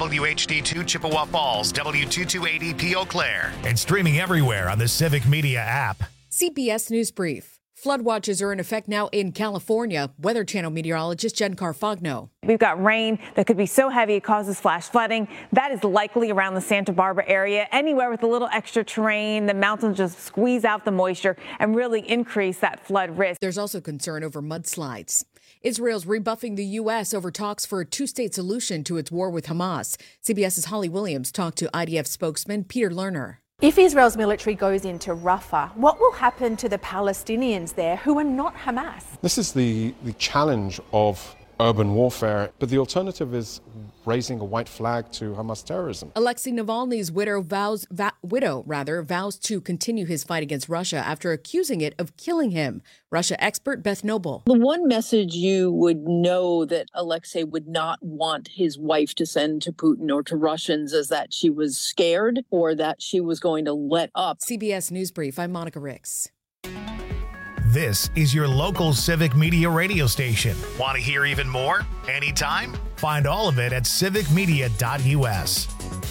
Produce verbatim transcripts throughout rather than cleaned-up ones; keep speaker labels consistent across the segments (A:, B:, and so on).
A: W H D two Chippewa Falls, W two two eight zero P Eau Claire.
B: And streaming everywhere on the Civic Media app.
C: C B S News Brief. Flood watches are in effect now in California. Weather Channel meteorologist Jen Carfagno.
D: We've got rain that could be so heavy it causes flash flooding. That is likely around the Santa Barbara area. Anywhere with a little extra terrain, the mountains just squeeze out the moisture and really increase that flood risk.
C: There's also concern over mudslides. Israel's rebuffing the U S over talks for a two-state solution to its war with Hamas. CBS's Holly Williams talked to I D F spokesman Peter Lerner.
E: If Israel's military goes into Rafah, what will happen to the Palestinians there who are not Hamas?
F: This is the, the challenge of urban warfare, but the alternative is raising a white flag to Hamas terrorism.
C: Alexei Navalny's widow vows, va- widow rather vows to continue his fight against Russia after accusing it of killing him. Russia expert Beth Noble.
G: The one message you would know that Alexei would not want his wife to send to Putin or to Russians is that she was scared or that she was going to let up.
C: C B S News Brief, I'm Monica Ricks.
B: This is your local Civic Media radio station.
A: Want to hear even more? Anytime?
B: Find all of it at civic media dot U S.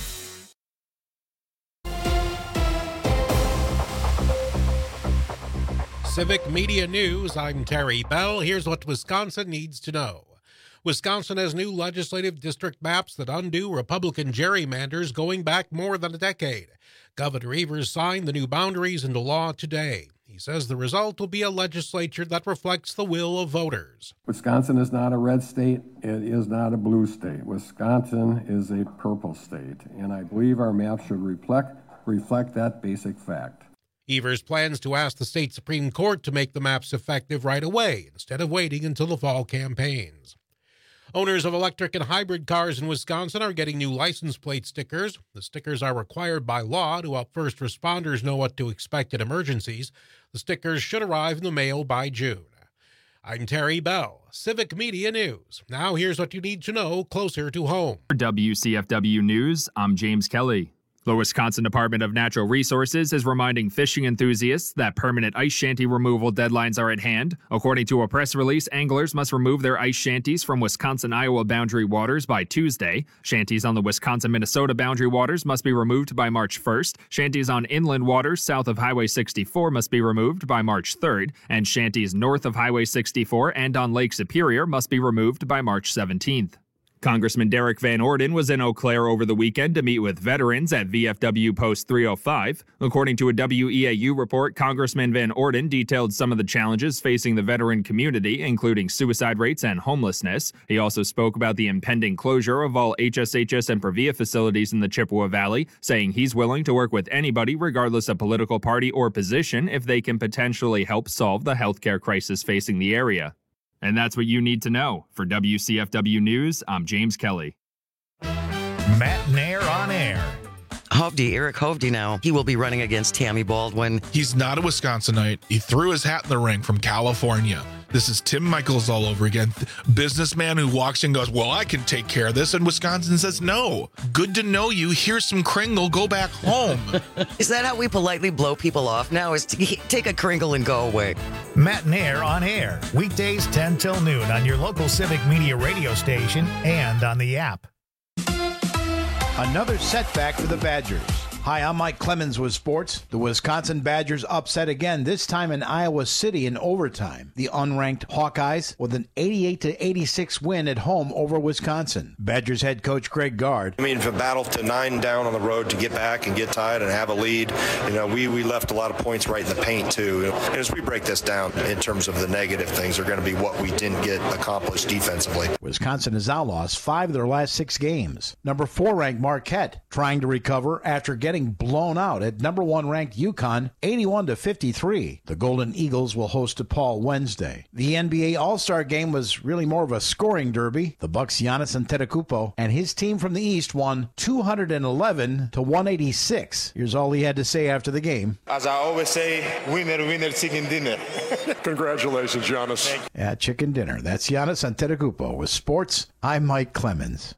H: Civic Media News, I'm Terry Bell. Here's what Wisconsin needs to know. Wisconsin has new legislative district maps that undo Republican gerrymanders going back more than a decade. Governor Evers signed the new boundaries into law today. He says the result will be a legislature that reflects the will of voters.
I: Wisconsin is not a red state. It is not a blue state. Wisconsin is a purple state, and I believe our map should reflect, reflect that basic fact.
H: Evers plans to ask the state Supreme Court to make the maps effective right away instead of waiting until the fall campaigns. Owners of electric and hybrid cars in Wisconsin are getting new license plate stickers. The stickers are required by law to help first responders know what to expect in emergencies. The stickers should arrive in the mail by June. I'm Terry Bell, Civic Media News. Now here's what you need to know closer to home.
J: For W C F W News, I'm James Kelly. The Wisconsin Department of Natural Resources is reminding fishing enthusiasts that permanent ice shanty removal deadlines are at hand. According to a press release, anglers must remove their ice shanties from Wisconsin-Iowa boundary waters by Tuesday. Shanties on the Wisconsin-Minnesota boundary waters must be removed by March first. Shanties on inland waters south of Highway sixty-four must be removed by March third. And shanties north of Highway sixty-four and on Lake Superior must be removed by March seventeenth. Congressman Derek Van Orden was in Eau Claire over the weekend to meet with veterans at V F W Post three oh five. According to a W E A U report, Congressman Van Orden detailed some of the challenges facing the veteran community, including suicide rates and homelessness. He also spoke about the impending closure of all H S H S and Previa facilities in the Chippewa Valley, saying he's willing to work with anybody regardless of political party or position if they can potentially help solve the healthcare crisis facing the area. And that's what you need to know. For W C F W News, I'm James Kelly.
B: Matt Nair on air.
K: Hovde, Eric Hovde now. He will be running against Tammy Baldwin.
L: He's not a Wisconsinite. He threw his hat in the ring from California. This is Tim Michaels all over again. Businessman who walks in and goes, well, I can take care of this. And Wisconsin says, no. Good to know you. Here's some Kringle. Go back home.
K: Is that how we politely blow people off now? Is to take a Kringle and go away?
B: Matt Nair on air. Weekdays ten till noon on your local Civic Media radio station and on the app.
M: Another setback for the Badgers. Hi, I'm Mike Clemens with sports. The Wisconsin Badgers upset again, this time in Iowa City in overtime. The unranked Hawkeyes with an eighty-eight to eighty-six win at home over Wisconsin. Badgers head coach Greg Gard.
N: I mean, for battle to nine down on the road to get back and get tied and have a lead, you know, we, we left a lot of points right in the paint, too. And as we break this down in terms of the negative things are going to be what we didn't get accomplished defensively.
M: Wisconsin has now lost five of their last six games. Number four ranked Marquette trying to recover after getting getting blown out at number one ranked UConn eighty-one to fifty-three. The Golden Eagles will host DePaul Wednesday. The N B A All-Star game was really more of a scoring derby. The Bucks' Giannis Antetokounmpo and his team from the East won two eleven to one eighty-six. Here's all he had to say after the game.
O: As I always say, winner, winner, chicken dinner. Congratulations, Giannis.
M: Yeah, chicken dinner. That's Giannis Antetokounmpo. With sports, I'm Mike Clemens.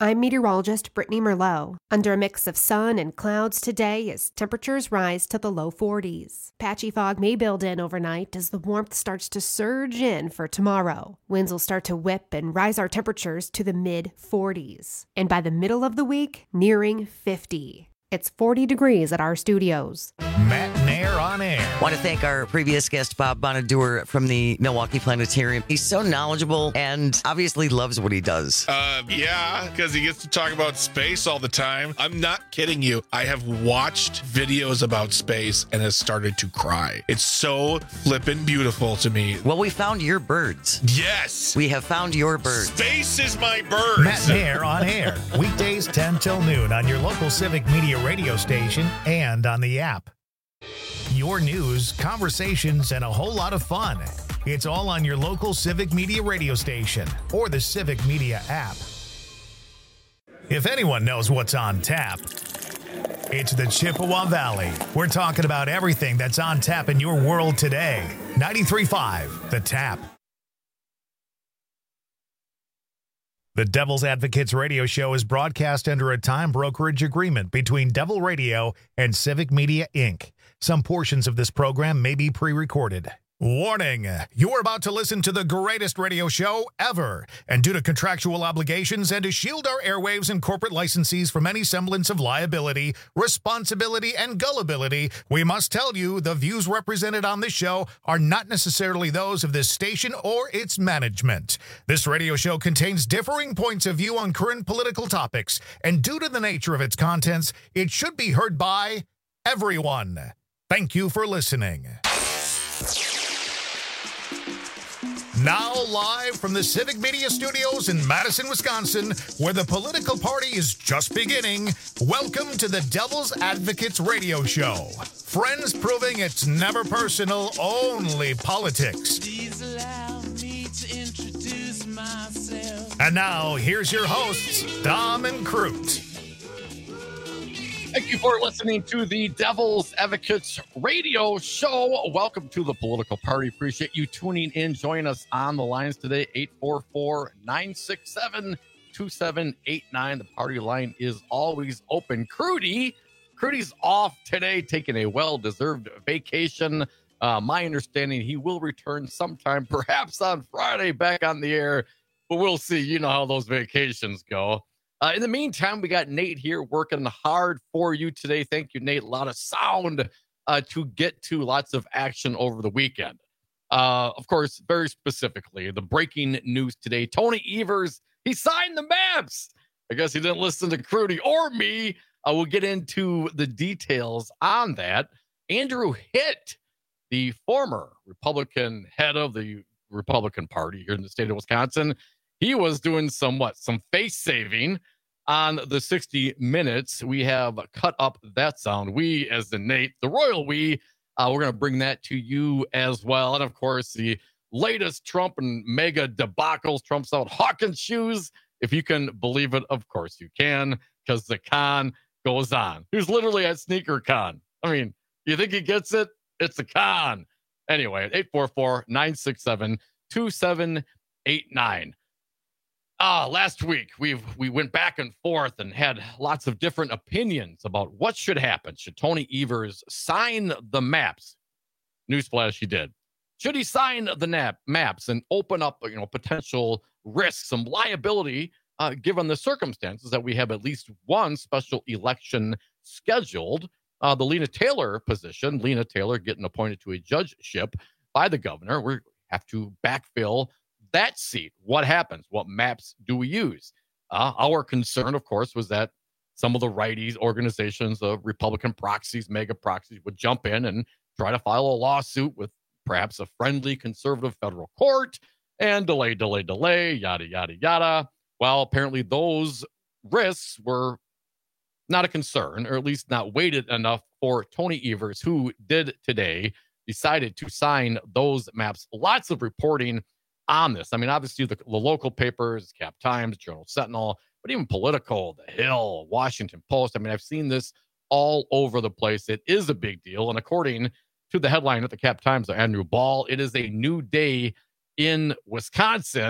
P: I'm meteorologist Brittany Merlot. Under a mix of sun and clouds today as temperatures rise to the low forties. Patchy fog may build in overnight as the warmth starts to surge in for tomorrow. Winds will start to whip and rise our temperatures to the mid forties. And by the middle of the week, nearing fifty. It's forty degrees at our studios.
B: Matt Nair on air.
K: Want to thank our previous guest, Bob Bonadur from the Milwaukee Planetarium. He's so knowledgeable and obviously loves what he does.
L: Uh, yeah, because he gets to talk about space all the time. I'm not kidding you. I have watched videos about space and has started to cry. It's so flippin' beautiful to me.
K: Well, we found your birds.
L: Yes.
K: We have found your birds.
L: Space is my birds.
B: Matt Nair on air. Weekdays ten till noon on your local Civic Media radio station and on the app. Your news, conversations, and a whole lot of fun. It's all on your local Civic Media radio station or the Civic Media app. If anyone knows what's on tap, it's the Chippewa Valley. We're talking about everything that's on tap in your world today. ninety-three point five, The Tap. The Devil's Advocates radio show is broadcast under a time brokerage agreement between Devil Radio and Civic Media, Incorporated. Some portions of this program may be pre-recorded. Warning, you're about to listen to the greatest radio show ever. And due to contractual obligations and to shield our airwaves and corporate licensees from any semblance of liability, responsibility, and gullibility, we must tell you the views represented on this show are not necessarily those of this station or its management. This radio show contains differing points of view on current political topics, and due to the nature of its contents, it should be heard by everyone. Thank you for listening. Now live from the Civic Media Studios in Madison, Wisconsin, where the political party is just beginning, welcome to the Devil's Advocates radio show. Friends proving it's never personal, only politics. Please allow me to introduce myself. And now, here's your hosts, Dom and Crute.
Q: Thank you for listening to the Devil's Advocates radio show. Welcome to the political party. Appreciate you tuning in. Join us on the lines today, eight four four, nine six seven, two seven eight nine. The party line is always open. Crudy, Crudy's off today, taking a well-deserved vacation. Uh, my understanding, he will return sometime, perhaps on Friday, back on the air, but we'll see. You know how those vacations go. Uh, in the meantime, we got Nate here working hard for you today. Thank you, Nate. A lot of sound uh, to get to, lots of action over the weekend. Uh, of course, very specifically, the breaking news today. Tony Evers, he signed the maps. I guess he didn't listen to Crudy or me. Uh, we'll get into the details on that. Andrew Hitt, the former Republican head of the Republican Party here in the state of Wisconsin, he was doing some what? Some face saving on the sixty minutes. We have cut up that sound. We, as the Nate, the royal we, uh, we're going to bring that to you as well. And of course, the latest Trump and mega debacles. Trump's out hawking shoes. If you can believe it, of course you can, because the con goes on. Who's literally at Sneaker Con? I mean, you think he gets it? It's a con. Anyway, eight four four, nine six seven, two seven eight nine. Uh, last week, we've we went back and forth and had lots of different opinions about what should happen. Should Tony Evers sign the maps? Newsflash, he did. Should he sign the nap, maps and open up, you know, potential risks, some liability, uh, given the circumstances that we have at least one special election scheduled? Uh, the Lena Taylor position, Lena Taylor getting appointed to a judgeship by the governor. We have to backfill that seat. What happens? What maps do we use? Uh, our concern, of course, was that some of the righties, organizations, of uh, Republican proxies, mega proxies, would jump in and try to file a lawsuit with perhaps a friendly conservative federal court and delay, delay, delay, yada, yada, yada. Well, apparently those risks were not a concern, or at least not weighted enough for Tony Evers, who did today decided to sign those maps. Lots of reporting on this. I mean, obviously the, the local papers, Cap Times, Journal Sentinel, but even Politico, The Hill, Washington Post. I mean, I've seen this all over the place. It is a big deal. And according to the headline at the Cap Times, Andrew Ball, it is a new day in Wisconsin.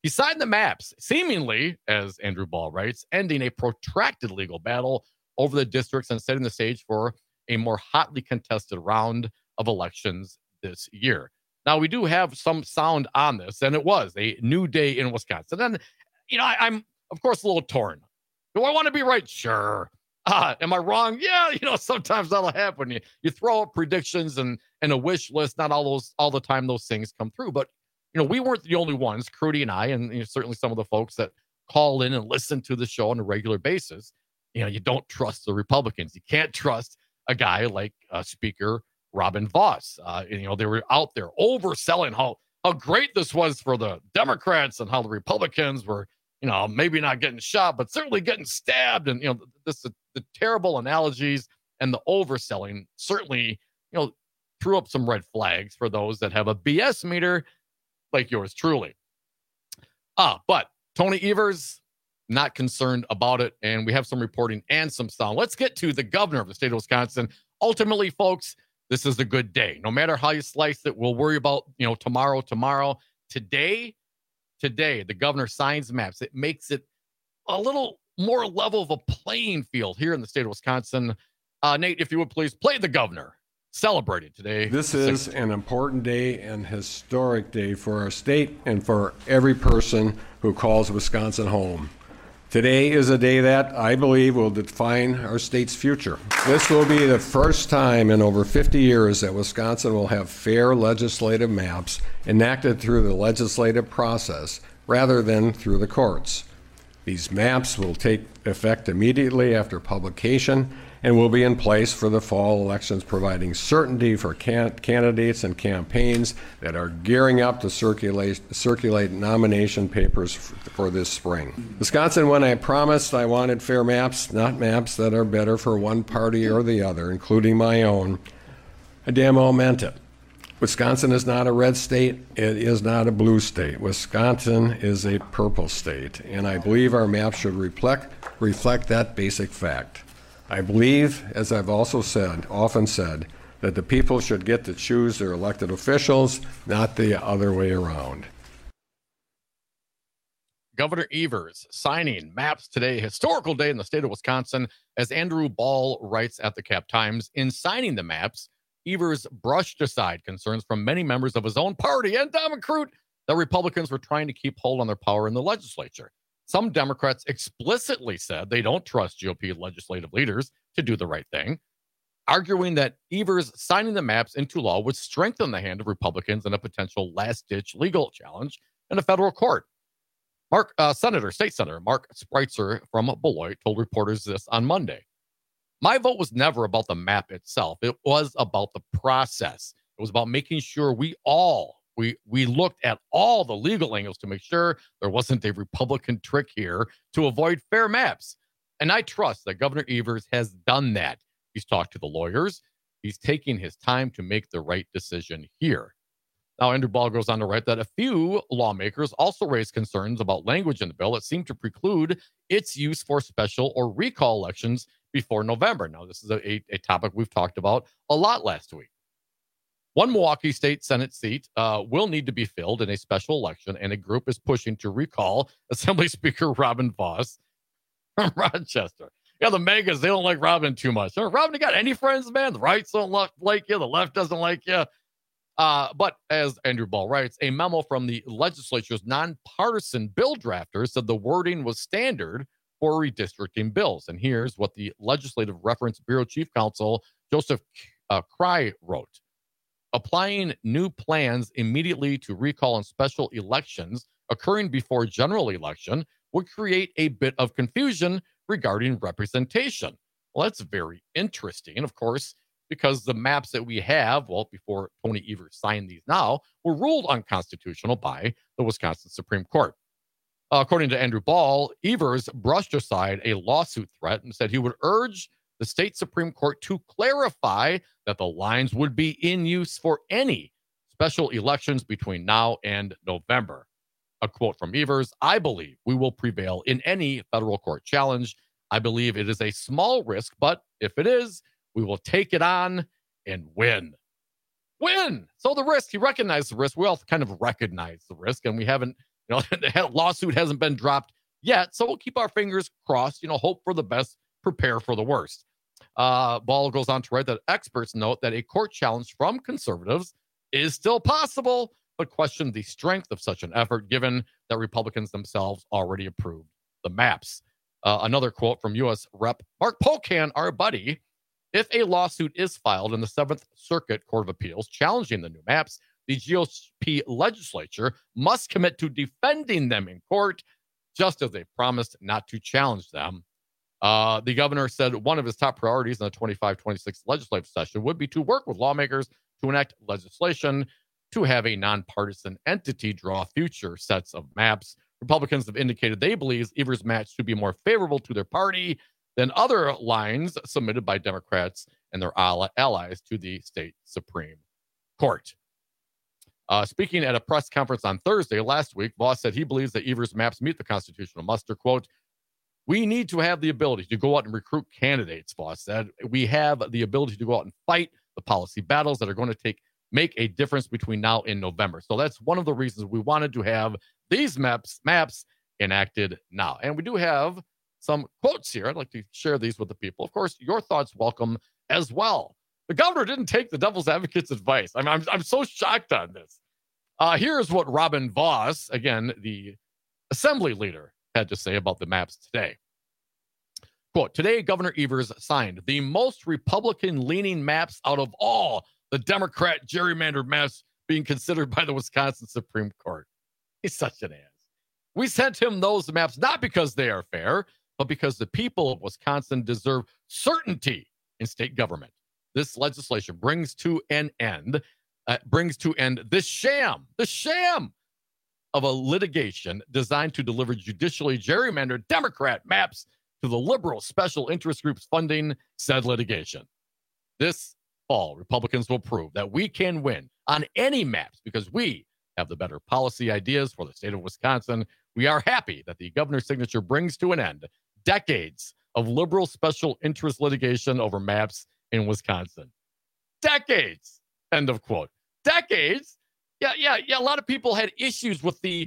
Q: He signed the maps, seemingly, as Andrew Ball writes, ending a protracted legal battle over the districts and setting the stage for a more hotly contested round of elections this year. Now, we do have some sound on this, and it was a new day in Wisconsin. And, you know, I, I'm, of course, a little torn. Do I want to be right? Sure. Uh, am I wrong? Yeah, you know, sometimes that'll happen. You, you throw up predictions and, and a wish list. Not all those all the time those things come through. But, you know, we weren't the only ones, Crudy and I, and you know, certainly some of the folks that call in and listen to the show on a regular basis. You know, you don't trust the Republicans. You can't trust a guy like uh, Speaker Robin Vos. Uh, and, you know, they were out there overselling how, how great this was for the Democrats and how the Republicans were, you know, maybe not getting shot, but certainly getting stabbed. And, you know, this the, the terrible analogies and the overselling certainly, you know, threw up some red flags for those that have a B S meter like yours truly. Ah, but Tony Evers, not concerned about it. And we have some reporting and some sound. Let's get to the governor of the state of Wisconsin. Ultimately, folks, this is a good day. No matter how you slice it, we'll worry about, you know, tomorrow, tomorrow. Today, today, the governor signs maps. It makes it a little more level of a playing field here in the state of Wisconsin. Uh, Nate, if you would please play the governor celebrating today.
I: This is an important day and historic day for our state and for every person who calls Wisconsin home. Today is a day that I believe will define our state's future. This will be the first time in over fifty years that Wisconsin will have fair legislative maps enacted through the legislative process rather than through the courts. These maps will take effect immediately after publication and will be in place for the fall elections, providing certainty for can- candidates and campaigns that are gearing up to circulate, circulate nomination papers f- for this spring. Wisconsin, when I promised I wanted fair maps, not maps that are better for one party or the other, including my own, I damn well meant it. Wisconsin is not a red state. It is not a blue state. Wisconsin is a purple state, and I believe our map should reflect, reflect that basic fact. I believe, as I've also said, often said, that the people should get to choose their elected officials, not the other way around.
Q: Governor Evers signing maps today, historical day in the state of Wisconsin, as Andrew Ball writes at the Cap Times. In signing the maps, Evers brushed aside concerns from many members of his own party and Democrat that Republicans were trying to keep hold on their power in the legislature. Some Democrats explicitly said they don't trust G O P legislative leaders to do the right thing, arguing that Evers signing the maps into law would strengthen the hand of Republicans in a potential last-ditch legal challenge in a federal court. Mark, uh, Senator, State Senator Mark Spreitzer from Beloit told reporters this on Monday. My vote was never about the map itself. It was about the process. It was about making sure we all We we looked at all the legal angles to make sure there wasn't a Republican trick here to avoid fair maps. And I trust that Governor Evers has done that. He's talked to the lawyers. He's taking his time to make the right decision here. Now, Andrew Ball goes on to write that a few lawmakers also raised concerns about language in the bill that seemed to preclude its use for special or recall elections before November. Now, this is a, a, a topic we've talked about a lot last week. One Milwaukee State Senate seat uh, will need to be filled in a special election, and a group is pushing to recall Assembly Speaker Robin Vos from Rochester. Yeah, the megas, they don't like Robin too much. Robin, you got any friends, man? The rights don't like you. The left doesn't like you. Uh, but as Andrew Ball writes, a memo from the legislature's nonpartisan bill drafters said the wording was standard for redistricting bills. And here's what the Legislative Reference Bureau Chief Counsel Joseph uh, Cry wrote. Applying new plans immediately to recall and special elections occurring before general election would create a bit of confusion regarding representation. Well, that's very interesting. And of course, because the maps that we have, well, before Tony Evers signed these now, were ruled unconstitutional by the Wisconsin Supreme Court. Uh, according to Andrew Ball, Evers brushed aside a lawsuit threat and said he would urge the state Supreme Court to clarify that the lines would be in use for any special elections between now and November. A quote from Evers, I believe we will prevail in any federal court challenge. I believe it is a small risk, but if it is, we will take it on and win. Win! So the risk, he recognized the risk. We all kind of recognize the risk, and we haven't You know, the lawsuit hasn't been dropped yet, so we'll keep our fingers crossed, you know, hope for the best, prepare for the worst. Uh, Ball goes on to write that experts note that a court challenge from conservatives is still possible, but question the strength of such an effort given that Republicans themselves already approved the maps. Uh, another quote from U S Rep Mark Pocan, our buddy: if a lawsuit is filed in the Seventh Circuit Court of Appeals challenging the new maps, the G O P legislature must commit to defending them in court, just as they promised not to challenge them. Uh, the governor said one of his top priorities in the twenty-five twenty-six legislative session would be to work with lawmakers to enact legislation to have a nonpartisan entity draw future sets of maps. Republicans have indicated they believe Evers' match should be more favorable to their party than other lines submitted by Democrats and their allies to the state Supreme Court. Uh, speaking at a press conference on Thursday last week, Voss said he believes that Evers' maps meet the constitutional muster. Quote, "We need to have the ability to go out and recruit candidates," Voss said. "We have the ability to go out and fight the policy battles that are going to take make a difference between now and November. So that's one of the reasons we wanted to have these maps maps enacted now." And we do have some quotes here. I'd like to share these with the people. Of course, your thoughts welcome as well. The governor didn't take the devil's advocate's advice. I'm, I'm, I'm so shocked on this. Uh, here's what Robin Voss, again, the assembly leader, had to say about the maps today. Quote, "Today, Governor Evers signed the most Republican-leaning maps out of all the Democrat gerrymandered maps being considered by the Wisconsin Supreme Court." He's such an ass. "We sent him those maps not because they are fair, but because the people of Wisconsin deserve certainty in state government. This legislation brings to an end, uh, brings to end this sham, the sham of a litigation designed to deliver judicially gerrymandered Democrat maps to the liberal special interest groups funding said litigation. This fall, Republicans will prove that we can win on any maps because we have the better policy ideas for the state of Wisconsin. We are happy that the governor's signature brings to an end decades of liberal special interest litigation over maps in Wisconsin. Decades. End of quote. Decades. Yeah, yeah, yeah. A lot of people had issues with the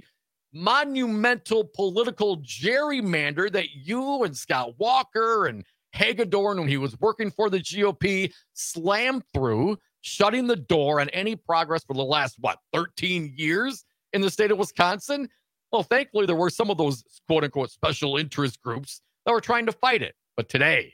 Q: monumental political gerrymander that you and Scott Walker and Hagedorn, when he was working for the G O P, slammed through, shutting the door on any progress for the last, what, thirteen years in the state of Wisconsin? Well, thankfully, there were some of those quote-unquote special interest groups that were trying to fight it. But today,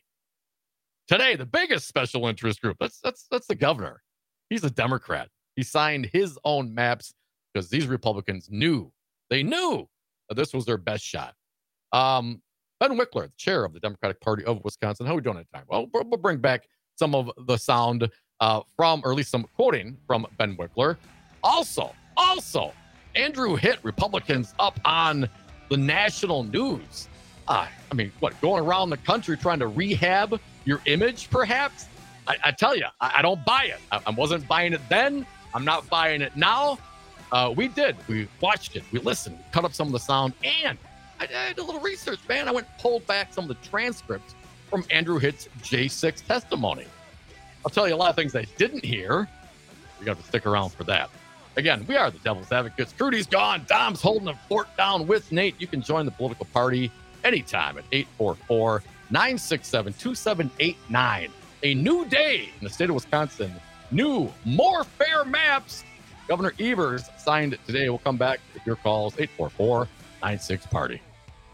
Q: today, the biggest special interest group, that's that's that's the governor. He's a Democrat. He signed his own maps because these Republicans knew, they knew that this was their best shot. Um, Ben Wickler, the chair of the Democratic Party of Wisconsin. How are we doing at time? Well, we'll bring back some of the sound uh, from, or at least some quoting from Ben Wickler. Also, also, Andrew hit Republicans up on the national news. Uh, I mean, what, going around the country trying to rehab your image, perhaps? I, I tell you, I, I don't buy it. I, I wasn't buying it then. I'm not buying it now. Uh, we did. We watched it. We listened. We cut up some of the sound. And I, I did a little research, man. I went and pulled back some of the transcripts from Andrew Hitt's J six testimony. I'll tell you a lot of things I didn't hear. You got to stick around for that. Again, we are the Devil's Advocates. Crudy's gone. Dom's holding the fort down with Nate. You can join the political party anytime at eight four four, nine six seven, two seven eight nine. A new day in the state of Wisconsin. New, more fair maps. Governor Evers signed it today. We'll come back with your calls, eight four four, nine six party.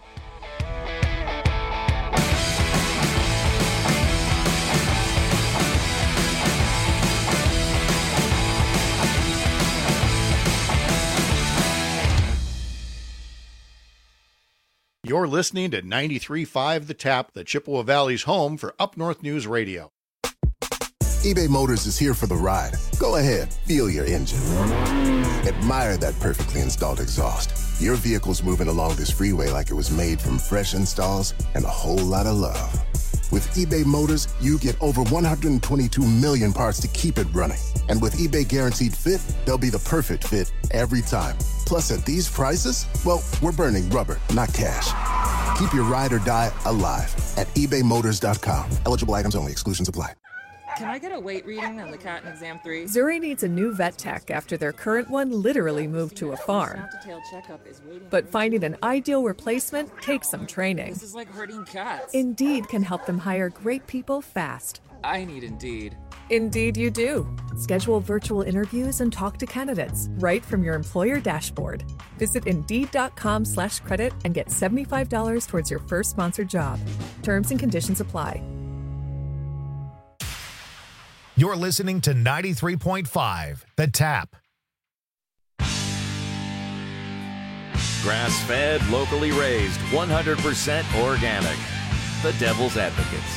R: You're listening to ninety-three point five The Tap, the Chippewa Valley's home for Up North News Radio.
S: eBay Motors is here for the ride. Go ahead, feel your engine. Admire that perfectly installed exhaust. Your vehicle's moving along this freeway like it was made from fresh installs and a whole lot of love. With eBay Motors, you get over one hundred twenty-two million parts to keep it running. And with eBay Guaranteed Fit, they'll be the perfect fit every time. Plus, at these prices, well, we're burning rubber, not cash. Keep your ride or die alive at ebay motors dot com. Eligible items only. Exclusions apply.
T: Can I get a weight reading on the cat in exam three?
U: Zuri needs a new vet tech after their current one literally moved to a farm. But finding an ideal replacement takes some training.
T: This is like herding cats.
U: Indeed can help them hire great people fast.
T: I need Indeed.
U: Indeed you do. Schedule virtual interviews and talk to candidates right from your employer dashboard. Visit Indeed.com slash credit and get seventy-five dollars towards your first sponsored job. Terms and conditions apply.
B: You're listening to ninety-three point five, The Tap.
V: Grass-fed, locally raised, one hundred percent organic. The Devil's Advocates.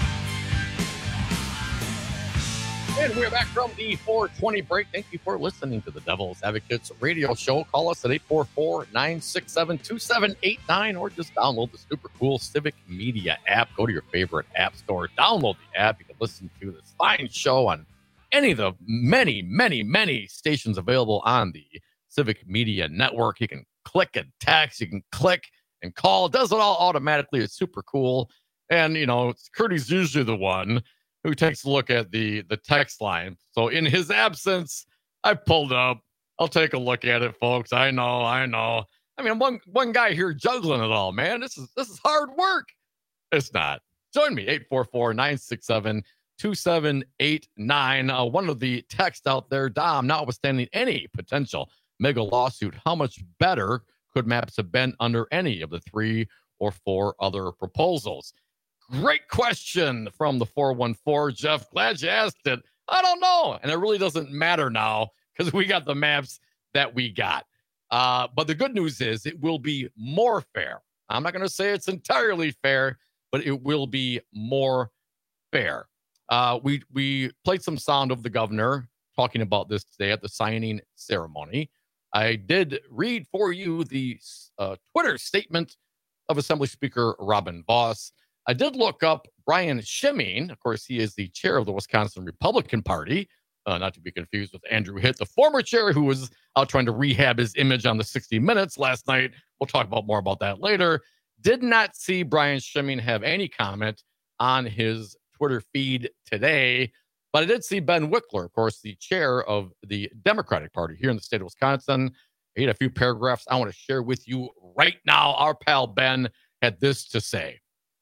Q: And we're back from the four twenty break. Thank you for listening to the Devil's Advocates radio show. Call us at eight four four, nine six seven, two seven eight nine or just download the super cool Civic Media app. Go to your favorite app store, download the app. You can listen to this fine show on any of the many, many, many stations available on the Civic Media network. You can click and text. You can click and call. It does it all automatically. It's super cool. And, you know, Curdy's usually the one who takes a look at the, the text line. So in his absence, I pulled up. I'll take a look at it, folks. I know, I know. I mean, one one guy here juggling it all, man. This is this is hard work. It's not. Join me, eight four four, nine six seven, two seven eight nine. Uh, one of the texts out there, Dom, notwithstanding any potential mega lawsuit, how much better could maps have been under any of the three or four other proposals? Great question from the four one four, Jeff. Glad you asked it. I don't know. And it really doesn't matter now because we got the maps that we got. Uh, but the good news is it will be more fair. I'm not going to say it's entirely fair, but it will be more fair. Uh, we, we played some sound of the governor talking about this today at the signing ceremony. I did read for you the uh, Twitter statement of Assembly Speaker Robin Vos. I did look up Brian Shimeen. Of course, he is the chair of the Wisconsin Republican Party, uh, not to be confused with Andrew Hitt, the former chair who was out trying to rehab his image on the sixty minutes last night. We'll talk about more about that later. Did not see Brian Shimeen have any comment on his Twitter feed today, but I did see Ben Wickler, of course, the chair of the Democratic Party here in the state of Wisconsin. He had a few paragraphs I want to share with you right now. Our pal Ben had this to say.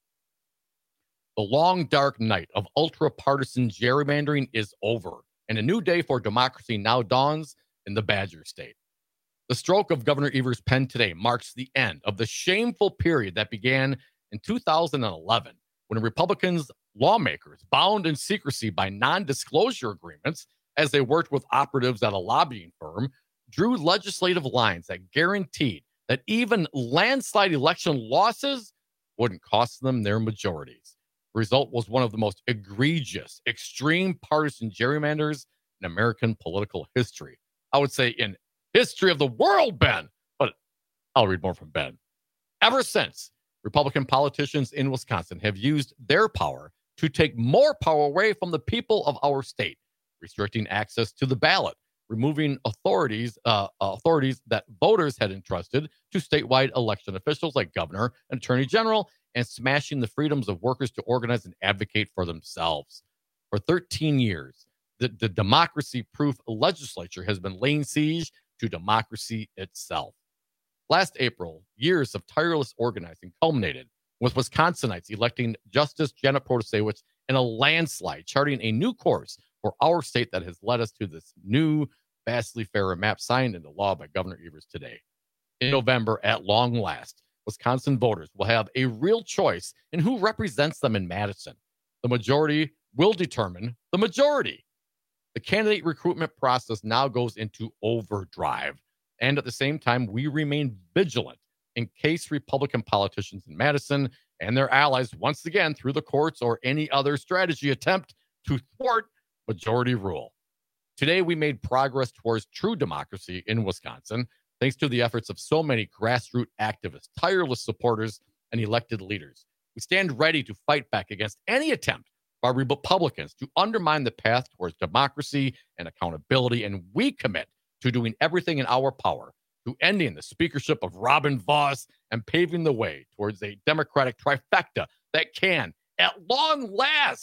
Q: The long, dark night of ultra-partisan gerrymandering is over, and a new day for democracy now dawns in the Badger State. The stroke of Governor Evers' pen today marks the end of the shameful period that began in two thousand eleven, when Republicans, lawmakers, bound in secrecy by non-disclosure agreements as they worked with operatives at a lobbying firm, drew legislative lines that guaranteed that even landslide election losses wouldn't cost them their majorities. The result was one of the most egregious, extreme partisan gerrymanders in American political history. I would say in history of the world, Ben, but I'll read more from Ben. Ever since, Republican politicians in Wisconsin have used their power to take more power away from the people of our state, restricting access to the ballot, removing authorities uh, authorities that voters had entrusted to statewide election officials like governor and attorney general, and smashing the freedoms of workers to organize and advocate for themselves. For thirteen years, the, the democracy-proof legislature has been laying siege to democracy itself. Last April, years of tireless organizing culminated with Wisconsinites electing Justice Janet Protasiewicz in a landslide, charting a new course for our state that has led us to this new, vastly fairer map signed into law by Governor Evers today. In November, at long last, Wisconsin voters will have a real choice in who represents them in Madison. The majority will determine the majority. The candidate recruitment process now goes into overdrive. And at the same time, we remain vigilant in case Republican politicians in Madison and their allies, once again through the courts or any other strategy, attempt to thwart majority rule. Today, we made progress towards true democracy in Wisconsin, thanks to the efforts of so many grassroots activists, tireless supporters, and elected leaders. We stand ready to fight back against any attempt by Republicans to undermine the path towards democracy and accountability, and we commit to doing everything in our power to ending the speakership of Robin Vos and paving the way towards a Democratic trifecta that can, at long last,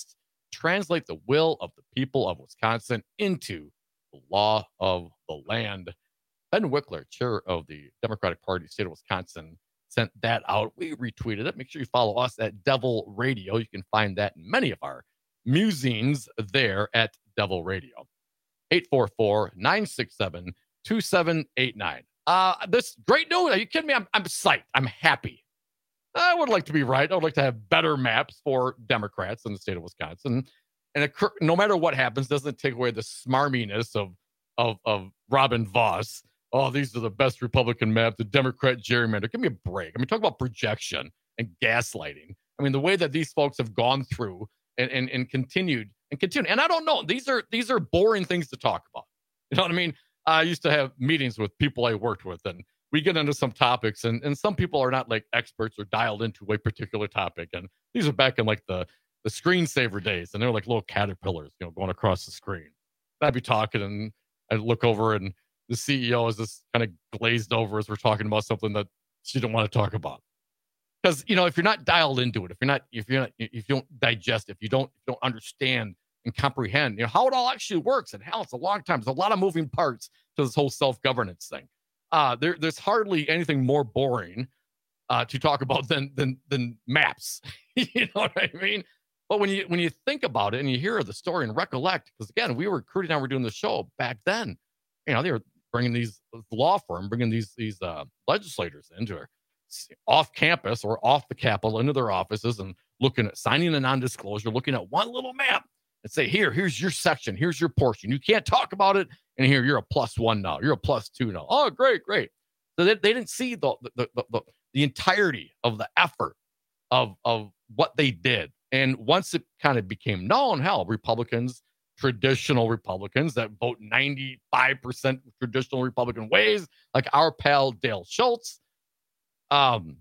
Q: translate the will of the people of Wisconsin into the law of the land. Ben Wickler, chair of the Democratic Party, state of Wisconsin, sent that out. We retweeted it. Make sure you follow us at Devil Radio. You can find that in many of our musings there at Devil Radio. eight four four, nine six seven, two seven eight nine. Uh, this great news. Are you kidding me? I'm, I'm psyched. I'm happy. I would like to be right. I would like to have better maps for Democrats in the state of Wisconsin. And it, no matter what happens, doesn't take away the smarminess of, of, of Robin Voss. Oh, these are the best Republican maps, the Democrat gerrymander. Give me a break. I mean, talk about projection and gaslighting. I mean, the way that these folks have gone through and, and, and continued and continue. And I don't know. These are these are boring things to talk about. You know what I mean? I used to have meetings with people I worked with, and we get into some topics, and, and some people are not like experts or dialed into a particular topic. And these are back in like the, the screensaver days, and they're like little caterpillars, you know, going across the screen. I'd be talking, and I'd look over, and the C E O is just kind of glazed over as we're talking about something that she didn't want to talk about. Because, you know, if you're not dialed into it, if you're not, if you're not, if you don't digest, if you don't, if you don't understand and comprehend, you know, how it all actually works, and hell, it's a long time. There's a lot of moving parts to this whole self-governance thing. Uh, there, there's hardly anything more boring uh, to talk about than than than maps. You know what I mean? But when you when you think about it and you hear the story and recollect, because again, we were Crudy and I were doing the show back then. You know, they were bringing these law firm, bringing these these uh, legislators into her off campus or off the Capitol into their offices and looking at signing a non-disclosure, looking at one little map and say, here, here's your section, here's your portion. You can't talk about it, and here you're a plus one now, you're a plus two now. Oh, great, great. So they, they didn't see the the, the the the entirety of the effort of of what they did. And once it kind of became known, hell, Republicans, traditional Republicans that vote ninety-five percent traditional Republican ways, like our pal Dale Schultz, um,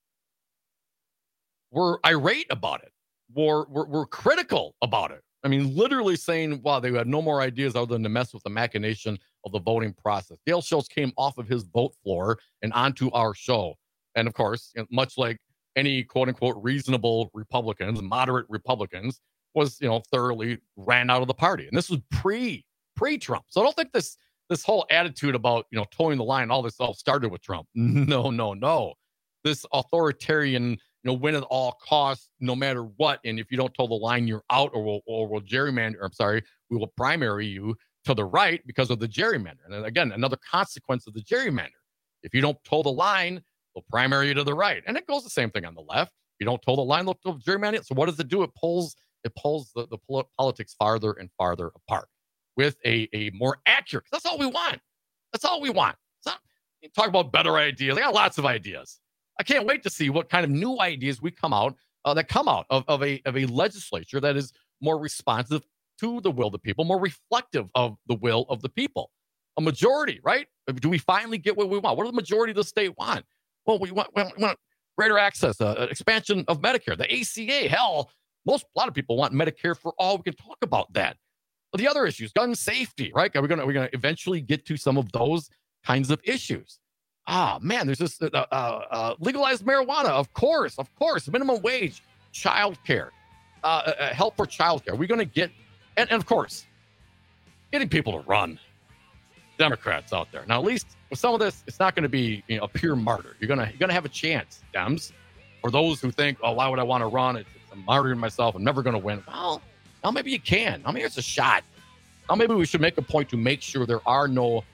Q: were irate about it, were, were, were critical about it. I mean, literally saying, wow, they had no more ideas other than to mess with the machination of the voting process. Dale Schultz came off of his vote floor and onto our show. And of course, much like any quote unquote reasonable Republicans, moderate Republicans, was, you know, thoroughly ran out of the party. And this was pre, pre-Trump. So I don't think this this whole attitude about, you know, towing the line, all this all started with Trump. No, no, no. This authoritarian, you know, win at all costs, no matter what. And if you don't toe the line, you're out, or we'll, or we'll gerrymander. I'm sorry, we will primary you to the right because of the gerrymander. And again, another consequence of the gerrymander. If you don't toe the line, they'll primary you to the right. And it goes the same thing on the left. If you don't toe the line, they'll, they'll gerrymander it. So what does it do? It pulls it pulls the, the politics farther and farther apart with a, a more accurate. That's all we want. That's all we want. Not, you talk about better ideas. I got lots of ideas. I can't wait to see what kind of new ideas we come out uh, that come out of, of a of a legislature that is more responsive to the will of the people, more reflective of the will of the people. A majority, right? Do we finally get what we want? What does the majority of the state want? Well, we want, we want greater access, uh, expansion of Medicare, the A C A. Hell, most a lot of people want Medicare for all. We can talk about that. But the other issues, gun safety, right? Are we going to we're going to eventually get to some of those kinds of issues? Ah, man, there's this uh, uh, uh, legalized marijuana, of course, of course, minimum wage, childcare, uh, uh, help for childcare. We're going to get, and, and of course, getting people to run. Democrats out there. Now, at least with some of this, it's not going to be, you know, a pure martyr. You're gonna you're gonna have a chance, Dems. For those who think, oh, why would I want to run? It's, it's I'm martyring myself. I'm never going to win. Well, now maybe you can. Now maybe it's a shot. Now maybe we should make a point to make sure there are no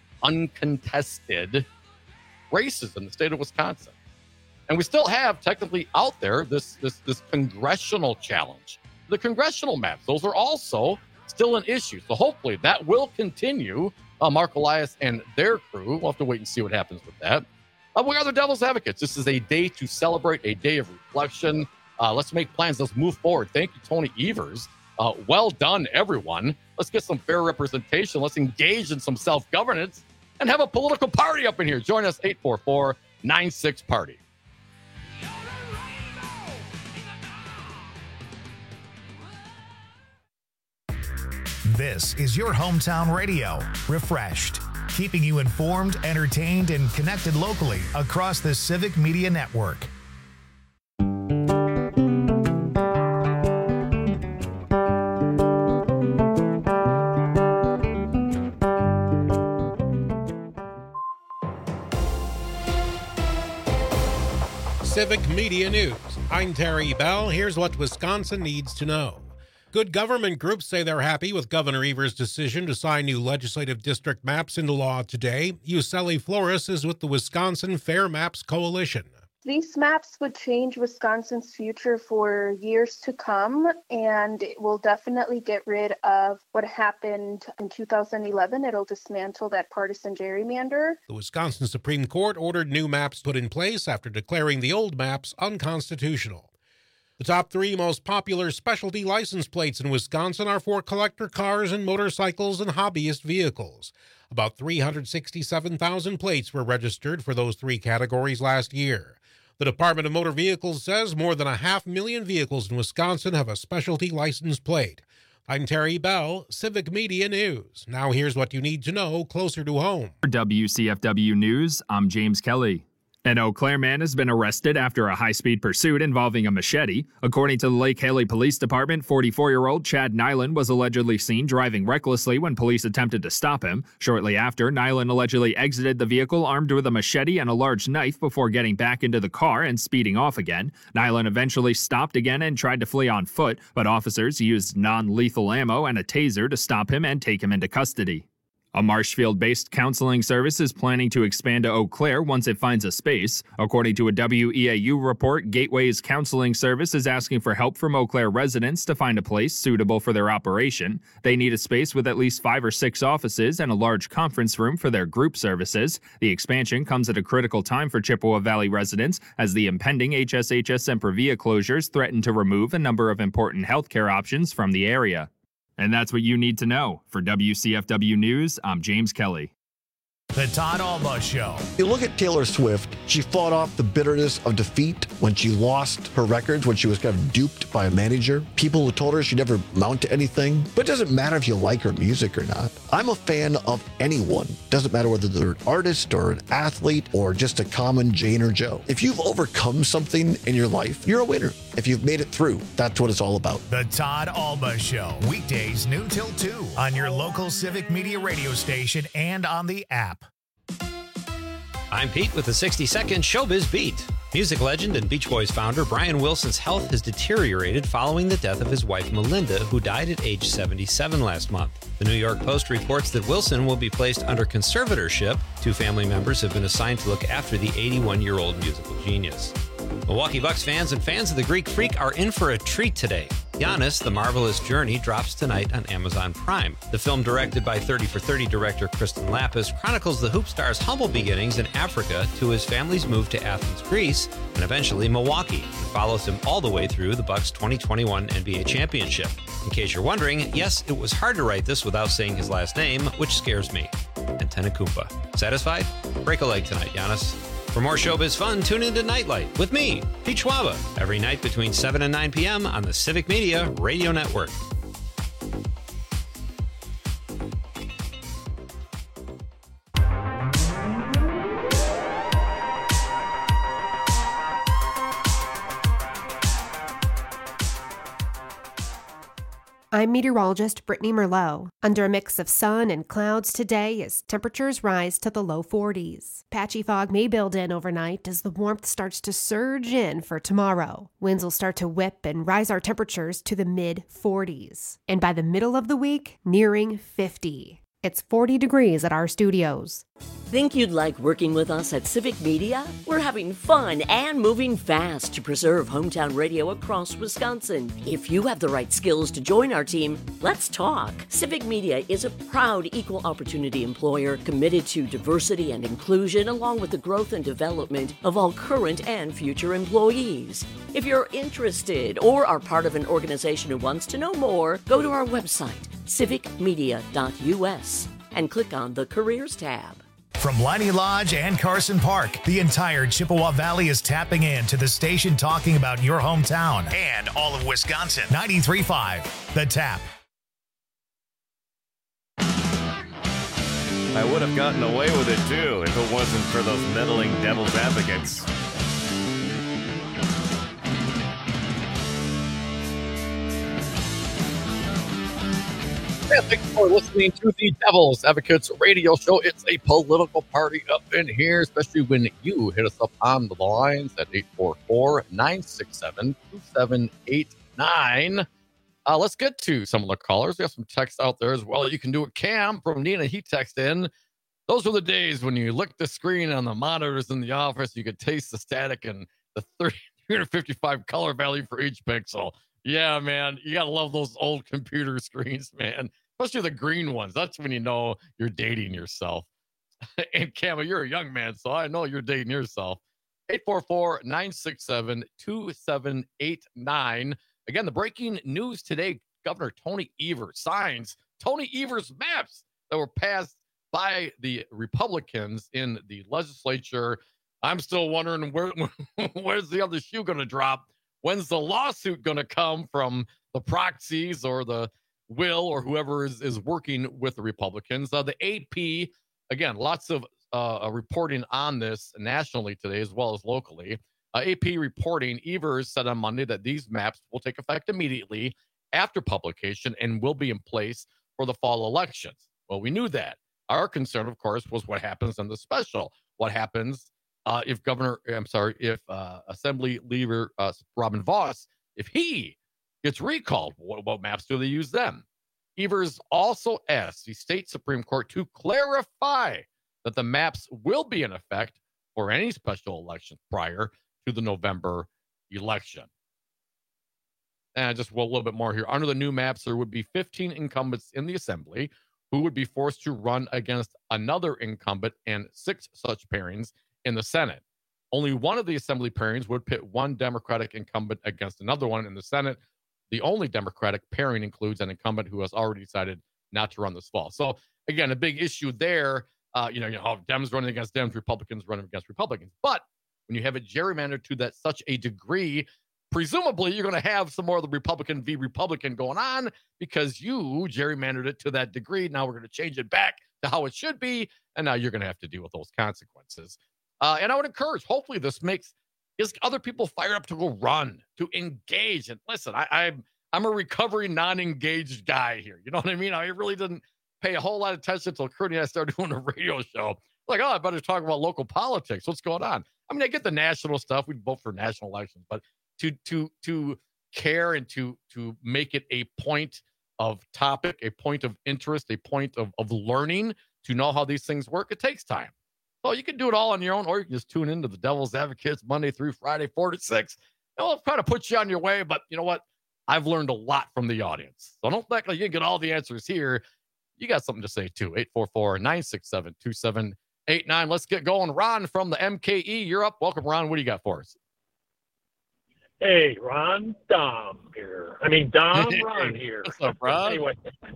Q: uncontested races in the state of Wisconsin. And we still have technically out there this this this congressional challenge. The congressional maps, those are also still an issue. So hopefully that will continue. Uh, Mark Elias and their crew. We'll have to wait and see what happens with that. Uh, we are the Devil's Advocates. This is a day to celebrate, a day of reflection. Uh, let's make plans. Let's move forward. Thank you, Tony Evers. Uh, well done, everyone. Let's get some fair representation. Let's engage in some self-governance and have a political party up in here. Join us, eight four four, nine six, party.
B: This is your hometown radio, Refreshed, keeping you informed, entertained, and connected locally across the Civic Media Network.
H: Civic Media News. I'm Terry Bell. Here's what Wisconsin needs to know. Good government groups say they're happy with Governor Evers' decision to sign new legislative district maps into law today. Yuseli Flores is with the Wisconsin Fair Maps Coalition.
D: These maps would change Wisconsin's future for years to come, and it will definitely get rid of what happened in two thousand eleven. It'll dismantle that partisan gerrymander.
H: The Wisconsin Supreme Court ordered new maps put in place after declaring the old maps unconstitutional. The top three most popular specialty license plates in Wisconsin are for collector cars and motorcycles and hobbyist vehicles. About three hundred sixty-seven thousand plates were registered for those three categories last year. The Department of Motor Vehicles says more than a half million vehicles in Wisconsin have a specialty license plate. I'm Terry Bell, Civic Media News. Now here's what you need to know closer to home.
J: For W C F W News, I'm James Kelly. An Eau Claire man has been arrested after a high-speed pursuit involving a machete. According to the Lake Haley Police Department, forty-four-year-old Chad Nyland was allegedly seen driving recklessly when police attempted to stop him. Shortly after, Nyland allegedly exited the vehicle armed with a machete and a large knife before getting back into the car and speeding off again. Nyland eventually stopped again and tried to flee on foot, but officers used non-lethal ammo and a taser to stop him and take him into custody. A Marshfield-based counseling service is planning to expand to Eau Claire once it finds a space. According to a W E A U report, Gateway's counseling service is asking for help from Eau Claire residents to find a place suitable for their operation. They need a space with at least five or six offices and a large conference room for their group services. The expansion comes at a critical time for Chippewa Valley residents as the impending H S H S Semper Via closures threaten to remove a number of important healthcare options from the area. And that's what you need to know. For W C F W News, I'm James Kelly.
B: The Todd Alba Show.
E: You look at Taylor Swift, she fought off the bitterness of defeat when she lost her records, when she was kind of duped by a manager. People who told her she'd never amount to anything. But it doesn't matter if you like her music or not. I'm a fan of anyone. Doesn't matter whether they're an artist or an athlete or just a common Jane or Joe. If you've overcome something in your life, you're a winner. If you've made it through, that's what it's all about.
B: The Todd Alba Show. Weekdays noon till two on your local Civic Media radio station and on the app.
W: I'm Pete with the sixty second Showbiz Beat. Music legend and Beach Boys founder Brian Wilson's health has deteriorated following the death of his wife Melinda, who died at age seventy-seven last month. The New York Post reports that Wilson will be placed under conservatorship. Two family members have been assigned to look after the eighty-one-year-old musical genius. Milwaukee Bucks fans and fans of the Greek Freak are in for a treat today. Giannis, The Marvelous Journey drops tonight on Amazon Prime. The film, directed by thirty for thirty director Kristen Lapis, chronicles the hoop star's humble beginnings in Africa to his family's move to Athens, Greece, and eventually Milwaukee, and follows him all the way through the Bucks' twenty twenty-one N B A championship. In case you're wondering, yes, it was hard to write this without saying his last name, which scares me. Antetokounmpo. Satisfied? Break a leg tonight, Giannis. For more showbiz fun, tune into Nightlight with me, Pete Schwaba, every night between seven and nine p.m. on the Civic Media Radio Network.
P: I'm meteorologist Brittany Merlot. Under a mix of sun and clouds today as temperatures rise to the low forties. Patchy fog may build in overnight as the warmth starts to surge in for tomorrow. Winds will start to whip and rise our temperatures to the mid forties. And by the middle of the week, nearing fifty. It's forty degrees at our studios.
X: Think you'd like working with us at Civic Media? We're having fun and moving fast to preserve hometown radio across Wisconsin. If you have the right skills to join our team, let's talk. Civic Media is a proud equal opportunity employer committed to diversity and inclusion along with the growth and development of all current and future employees. If you're interested or are part of an organization who wants to know more, go to our website, civic media dot u s, and click on the Careers tab.
B: From Liney Lodge and Carson Park, the entire Chippewa Valley is tapping in to the station talking about your hometown and all of Wisconsin. ninety-three point five, The Tap.
Y: I would have gotten away with it, too, if it wasn't for those meddling devil's advocates.
Q: Yeah, thanks for listening to the Devil's Advocates radio show. It's a political party up in here, especially when you hit us up on the lines at eight four four, nine six seven, two seven eight nine. Uh, let's get to some of the callers. We have some texts out there as well. You can do it. Cam from Nina, he texted in, those were the days when you licked the screen on the monitors in the office. You could taste the static and the three hundred fifty-five color value for each pixel. Yeah, man, you got to love those old computer screens, man. Especially the green ones. That's when you know you're dating yourself. And Cam, you're a young man, so I know you're dating yourself. eight four four, nine six seven, two seven eight nine. Again, the breaking news today, Governor Tony Evers signs Tony Evers maps that were passed by the Republicans in the legislature. I'm still wondering where where's the other shoe going to drop? When's the lawsuit going to come from the proxies or the Will or whoever is, is working with the Republicans? Uh, the A P, again, lots of uh, reporting on this nationally today as well as locally. Uh, A P reporting, Evers said on Monday that these maps will take effect immediately after publication and will be in place for the fall elections. Well, we knew that. Our concern, of course, was what happens in the special. What happens uh, if Governor, I'm sorry, if uh, Assembly Leader uh, Robin Vos, if he gets recalled, what, what maps do they use then? Evers also asked the state Supreme Court to clarify that the maps will be in effect for any special election prior to the November election. And just well, a little bit more here. Under the new maps, there would be fifteen incumbents in the Assembly who would be forced to run against another incumbent and six such pairings in the Senate. Only one of the Assembly pairings would pit one Democratic incumbent against another one in the Senate. The only Democratic pairing includes an incumbent who has already decided not to run this fall. So, again, a big issue there. Uh, you know, you know, Dems running against Dems, Republicans running against Republicans. But when you have it gerrymandered to that such a degree, presumably you're going to have some more of the Republican v. Republican going on because you gerrymandered it to that degree. Now we're going to change it back to how it should be, and now you're going to have to deal with those consequences. Uh, and I would encourage, hopefully this makes is other people fired up to go run, to engage. And listen, I, I'm I'm a recovering non-engaged guy here. You know what I mean? I really didn't pay a whole lot of attention until Courtney and I started doing a radio show. Like, oh, I better talk about local politics. What's going on? I mean, I get the national stuff. We'd vote for national elections, but to to to care and to to make it a point of topic, a point of interest, a point of, of learning, to know how these things work, it takes time. So you can do it all on your own, or you can just tune into the Devil's Advocates Monday through Friday, four to six. It'll kind of put you on your way, but you know what? I've learned a lot from the audience. So don't think like you get all the answers here. You got something to say too. eight four four, nine six seven, two seven eight nine. Let's get going. Ron from the M K E, you're up. Welcome, Ron. What do you got for us?
A: Hey, Ron, Dom here. I mean, Dom, Ron here.
Q: What's up, Ron?
A: Anyway,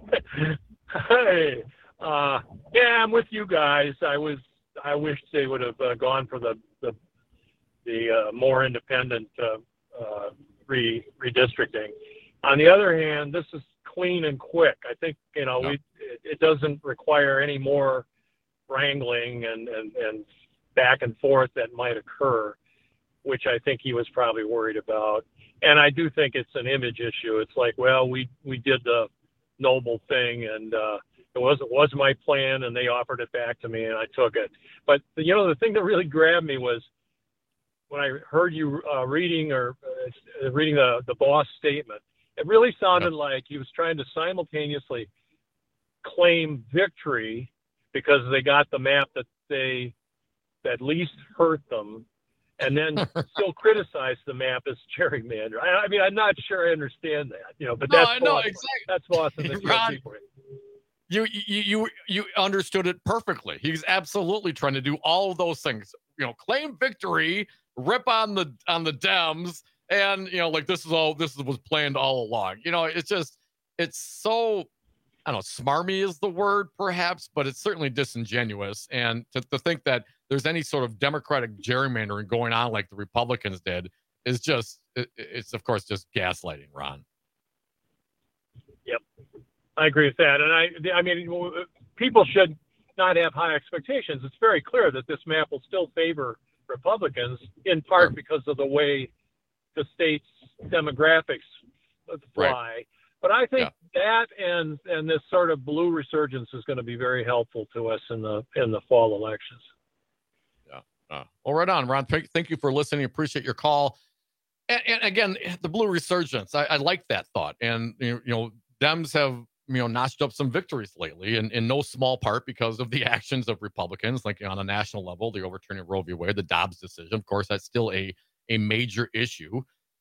A: hey, uh, yeah, I'm with you guys. I was, I wish they would have uh, gone for the the, the uh, more independent uh, uh, re redistricting. On the other hand, this is clean and quick. I think you know no. we, it, it doesn't require any more wrangling and, and and back and forth that might occur, which I think he was probably worried about. And I do think it's an image issue. It's like, well, we, we did the noble thing, and uh, it was it was my plan, and they offered it back to me, and I took it. But, you know, the thing that really grabbed me was when I heard you uh, reading or uh, reading the, the boss statement, it really sounded yeah. like he was trying to simultaneously claim victory because they got the map that they that least hurt them, and then still criticize the map as gerrymander. I, I mean, I'm not sure I understand that, you know, but
Q: no,
A: that's
Q: I know
A: Boston.
Q: exactly.
A: That's Boston. That's
Q: Ron, you, you you you understood it perfectly. He's absolutely trying to do all of those things. You know, claim victory, rip on the on the Dems, and you know, like this is all this was planned all along. You know, it's just it's so. I don't know, smarmy is the word perhaps, but it's certainly disingenuous. And to, to think that there's any sort of Democratic gerrymandering going on like the Republicans did is just, it, it's of course just gaslighting, Ron.
A: Yep. I agree with that. And I, I mean, people should not have high expectations. It's very clear that this map will still favor Republicans in part sure. because of the way the state's demographics fly. Right. But I think yeah. that and and this sort of blue resurgence is going to be very helpful to us in the in the fall elections.
Q: Yeah. Uh, well, right on, Ron. Thank, thank you for listening. Appreciate your call. And, and again, the blue resurgence. I, I like that thought. And you know, Dems have you know notched up some victories lately, in, in no small part because of the actions of Republicans, like on a national level, the overturning of Roe v. Wade, the Dobbs decision. Of course, that's still a a major issue.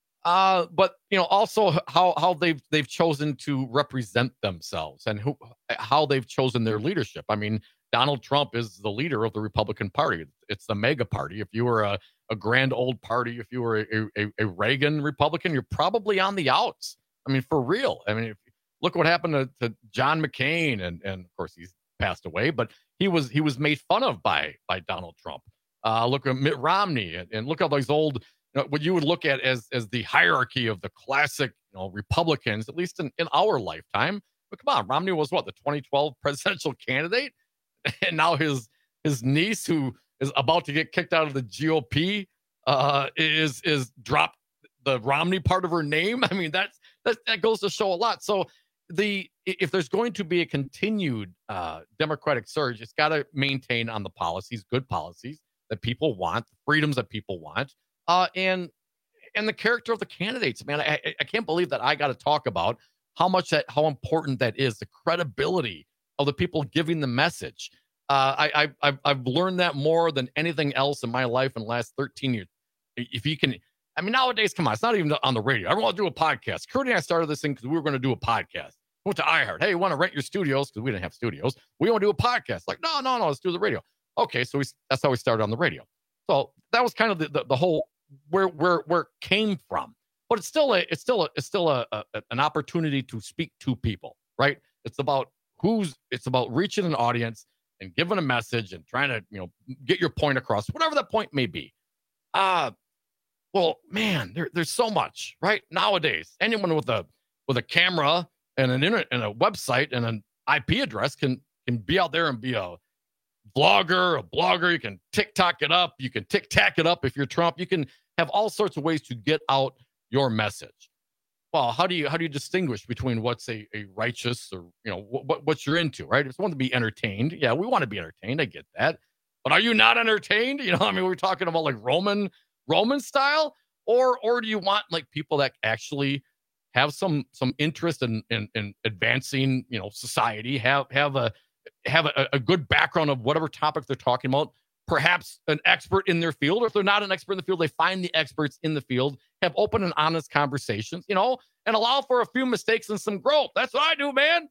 Q: Uh, but you know, also how how they've they've chosen to represent themselves and who how they've chosen their leadership. I mean, Donald Trump is the leader of the Republican Party. It's the mega party. If you were a, a grand old party, if you were a, a, a Reagan Republican, you're probably on the outs. I mean, for real. I mean, if, look what happened to, to John McCain, and and of course he's passed away, but he was he was made fun of by by Donald Trump. Uh, look at Mitt Romney, and, and look at those old. You know, what you would look at as as the hierarchy of the classic, you know, Republicans, at least in, in our lifetime. But come on, Romney was what, the twenty twelve presidential candidate, and now his his niece, who is about to get kicked out of the G O P, uh, is is dropped the Romney part of her name. I mean, that's that that goes to show a lot. So the if there's going to be a continued uh, Democratic surge, it's got to maintain on the policies, good policies that people want, the freedoms that people want. Uh, and and the character of the candidates, man, I, I can't believe that I got to talk about how much that how important that is, the credibility of the people giving the message. Uh, I, I I've I've learned that more than anything else in my life in the last thirteen years. If you can, I mean, nowadays, come on, it's not even on the radio. I want to do a podcast. Curdy and I started this thing because we were going to do a podcast. We went to iHeart. Hey, you want to rent your studios? Because we didn't have studios. We want to do a podcast. Like, no, no, no, let's do the radio. Okay, so we that's how we started on the radio. So that was kind of the the, the whole. Where where where it came from, but it's still a it's still a it's still a, a an opportunity to speak to people, right? It's about who's it's about reaching an audience and giving a message and trying to you know get your point across, whatever that point may be. Uh well, man, there, there's so much right nowadays. Anyone with a with a camera and an internet and a website and an I P address can can be out there and be a vlogger, a blogger. You can TikTok it up. You can tic-tac it up if you're Trump. You can have all sorts of ways to get out your message. Well, how do you how do you distinguish between what's a, a righteous or you know what what you're into, right? It's one to be entertained. Yeah, we want to be entertained. I get that. But are you not entertained? You know, I mean, we're talking about like Roman Roman style, or or do you want like people that actually have some some interest in in, in advancing, you know, society, have have a have a, a good background of whatever topic they're talking about, perhaps an expert in their field, or if they're not an expert in the field, they find the experts in the field, have open and honest conversations, you know, and allow for a few mistakes and some growth. That's what I do, man.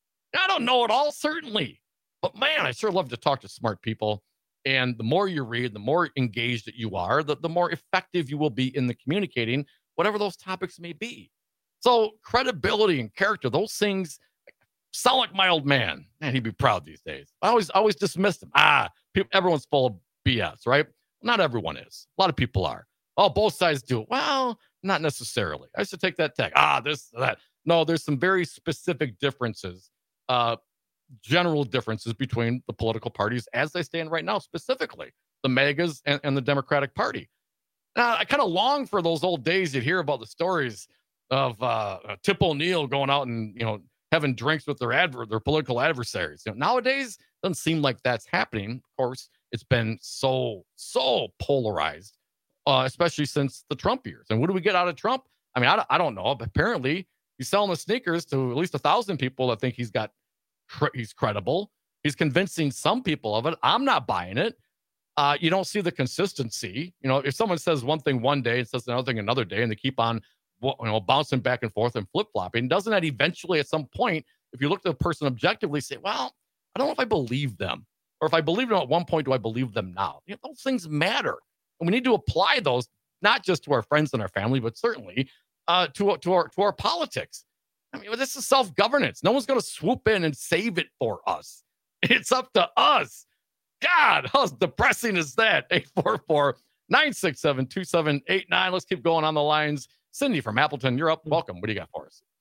Q: I don't know it all, certainly, but man, I sure love to talk to smart people. And the more you read, the more engaged that you are, the, the more effective you will be in the communicating, whatever those topics may be. So credibility and character, those things sound like my old man. Man, he'd be proud these days. I always, always dismissed him. Ah, people, everyone's full of B S, right? Not everyone is. A lot of people are. Oh, both sides do it. Well, not necessarily. I used to take that tag. Ah, this, that. No, there's some very specific differences, uh, general differences between the political parties as they stand right now, specifically the MAGAs and, and the Democratic Party. Now, I kind of long for those old days you'd hear about the stories of uh, Tip O'Neill going out and, you know, having drinks with their adver- their political adversaries. You know, nowadays, it doesn't seem like that's happening. Of course, it's been so, so polarized, uh, especially since the Trump years. And what do we get out of Trump? I mean, I, I don't know. But apparently, he's selling the sneakers to at least a thousand people that think he's got, cre- he's credible. He's convincing some people of it. I'm not buying it. Uh, you don't see the consistency. You know, if someone says one thing one day and says another thing another day, and they keep on, you know, bouncing back and forth and flip-flopping, doesn't that eventually at some point, if you look at the person objectively, say, well, I don't know if I believe them, or if I believed them at one point, do I believe them now? You know, those things matter, and we need to apply those not just to our friends and our family, but certainly uh, to to our to our politics. I mean, this is self-governance. No one's going to swoop in and save it for us. It's up to us. God, how depressing is that? eight four four, nine six seven, two seven eight nine. Let's keep going on the lines. Cindy from Appleton, you're up. Welcome. What do you got for us?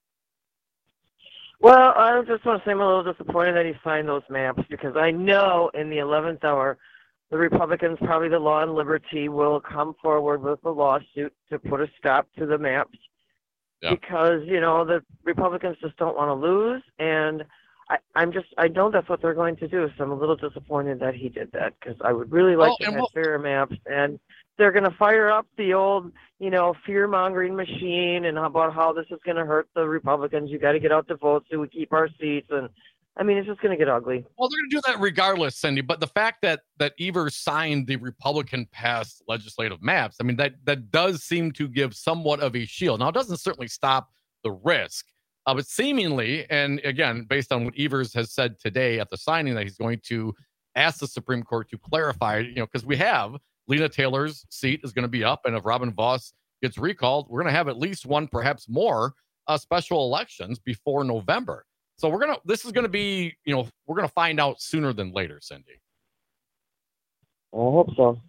C: Well, I just want to say I'm a little disappointed that he signed those maps, because I know in the eleventh hour, the Republicans, probably the Law and Liberty, will come forward with a lawsuit to put a stop to the maps.
Q: Yeah.
C: because, you know, the Republicans just don't want to lose. And I, I'm just, I know that's what they're going to do. So I'm a little disappointed that he did that because I would really like
Q: Oh,
C: to
Q: and
C: have
Q: what-
C: fairer maps. And they're going to fire up the old, you know, fear-mongering machine and about how this is going to hurt the Republicans. You got to get out the votes so we keep our seats. And I mean, it's just going to get ugly.
Q: Well, they're going to do that regardless, Cindy. But the fact that that Evers signed the Republican-passed legislative maps, I mean, that that does seem to give somewhat of a shield. Now, it doesn't certainly stop the risk, uh, but seemingly, and again, based on what Evers has said today at the signing, that he's going to ask the Supreme Court to clarify, you know, because we have Lena Taylor's seat is going to be up, and if Robin Vos gets recalled, we're going to have at least one, perhaps more, uh, special elections before November. So we're gonna. This is going to be, you know, we're going to find out sooner than later, Cindy.
C: I hope so.
Q: All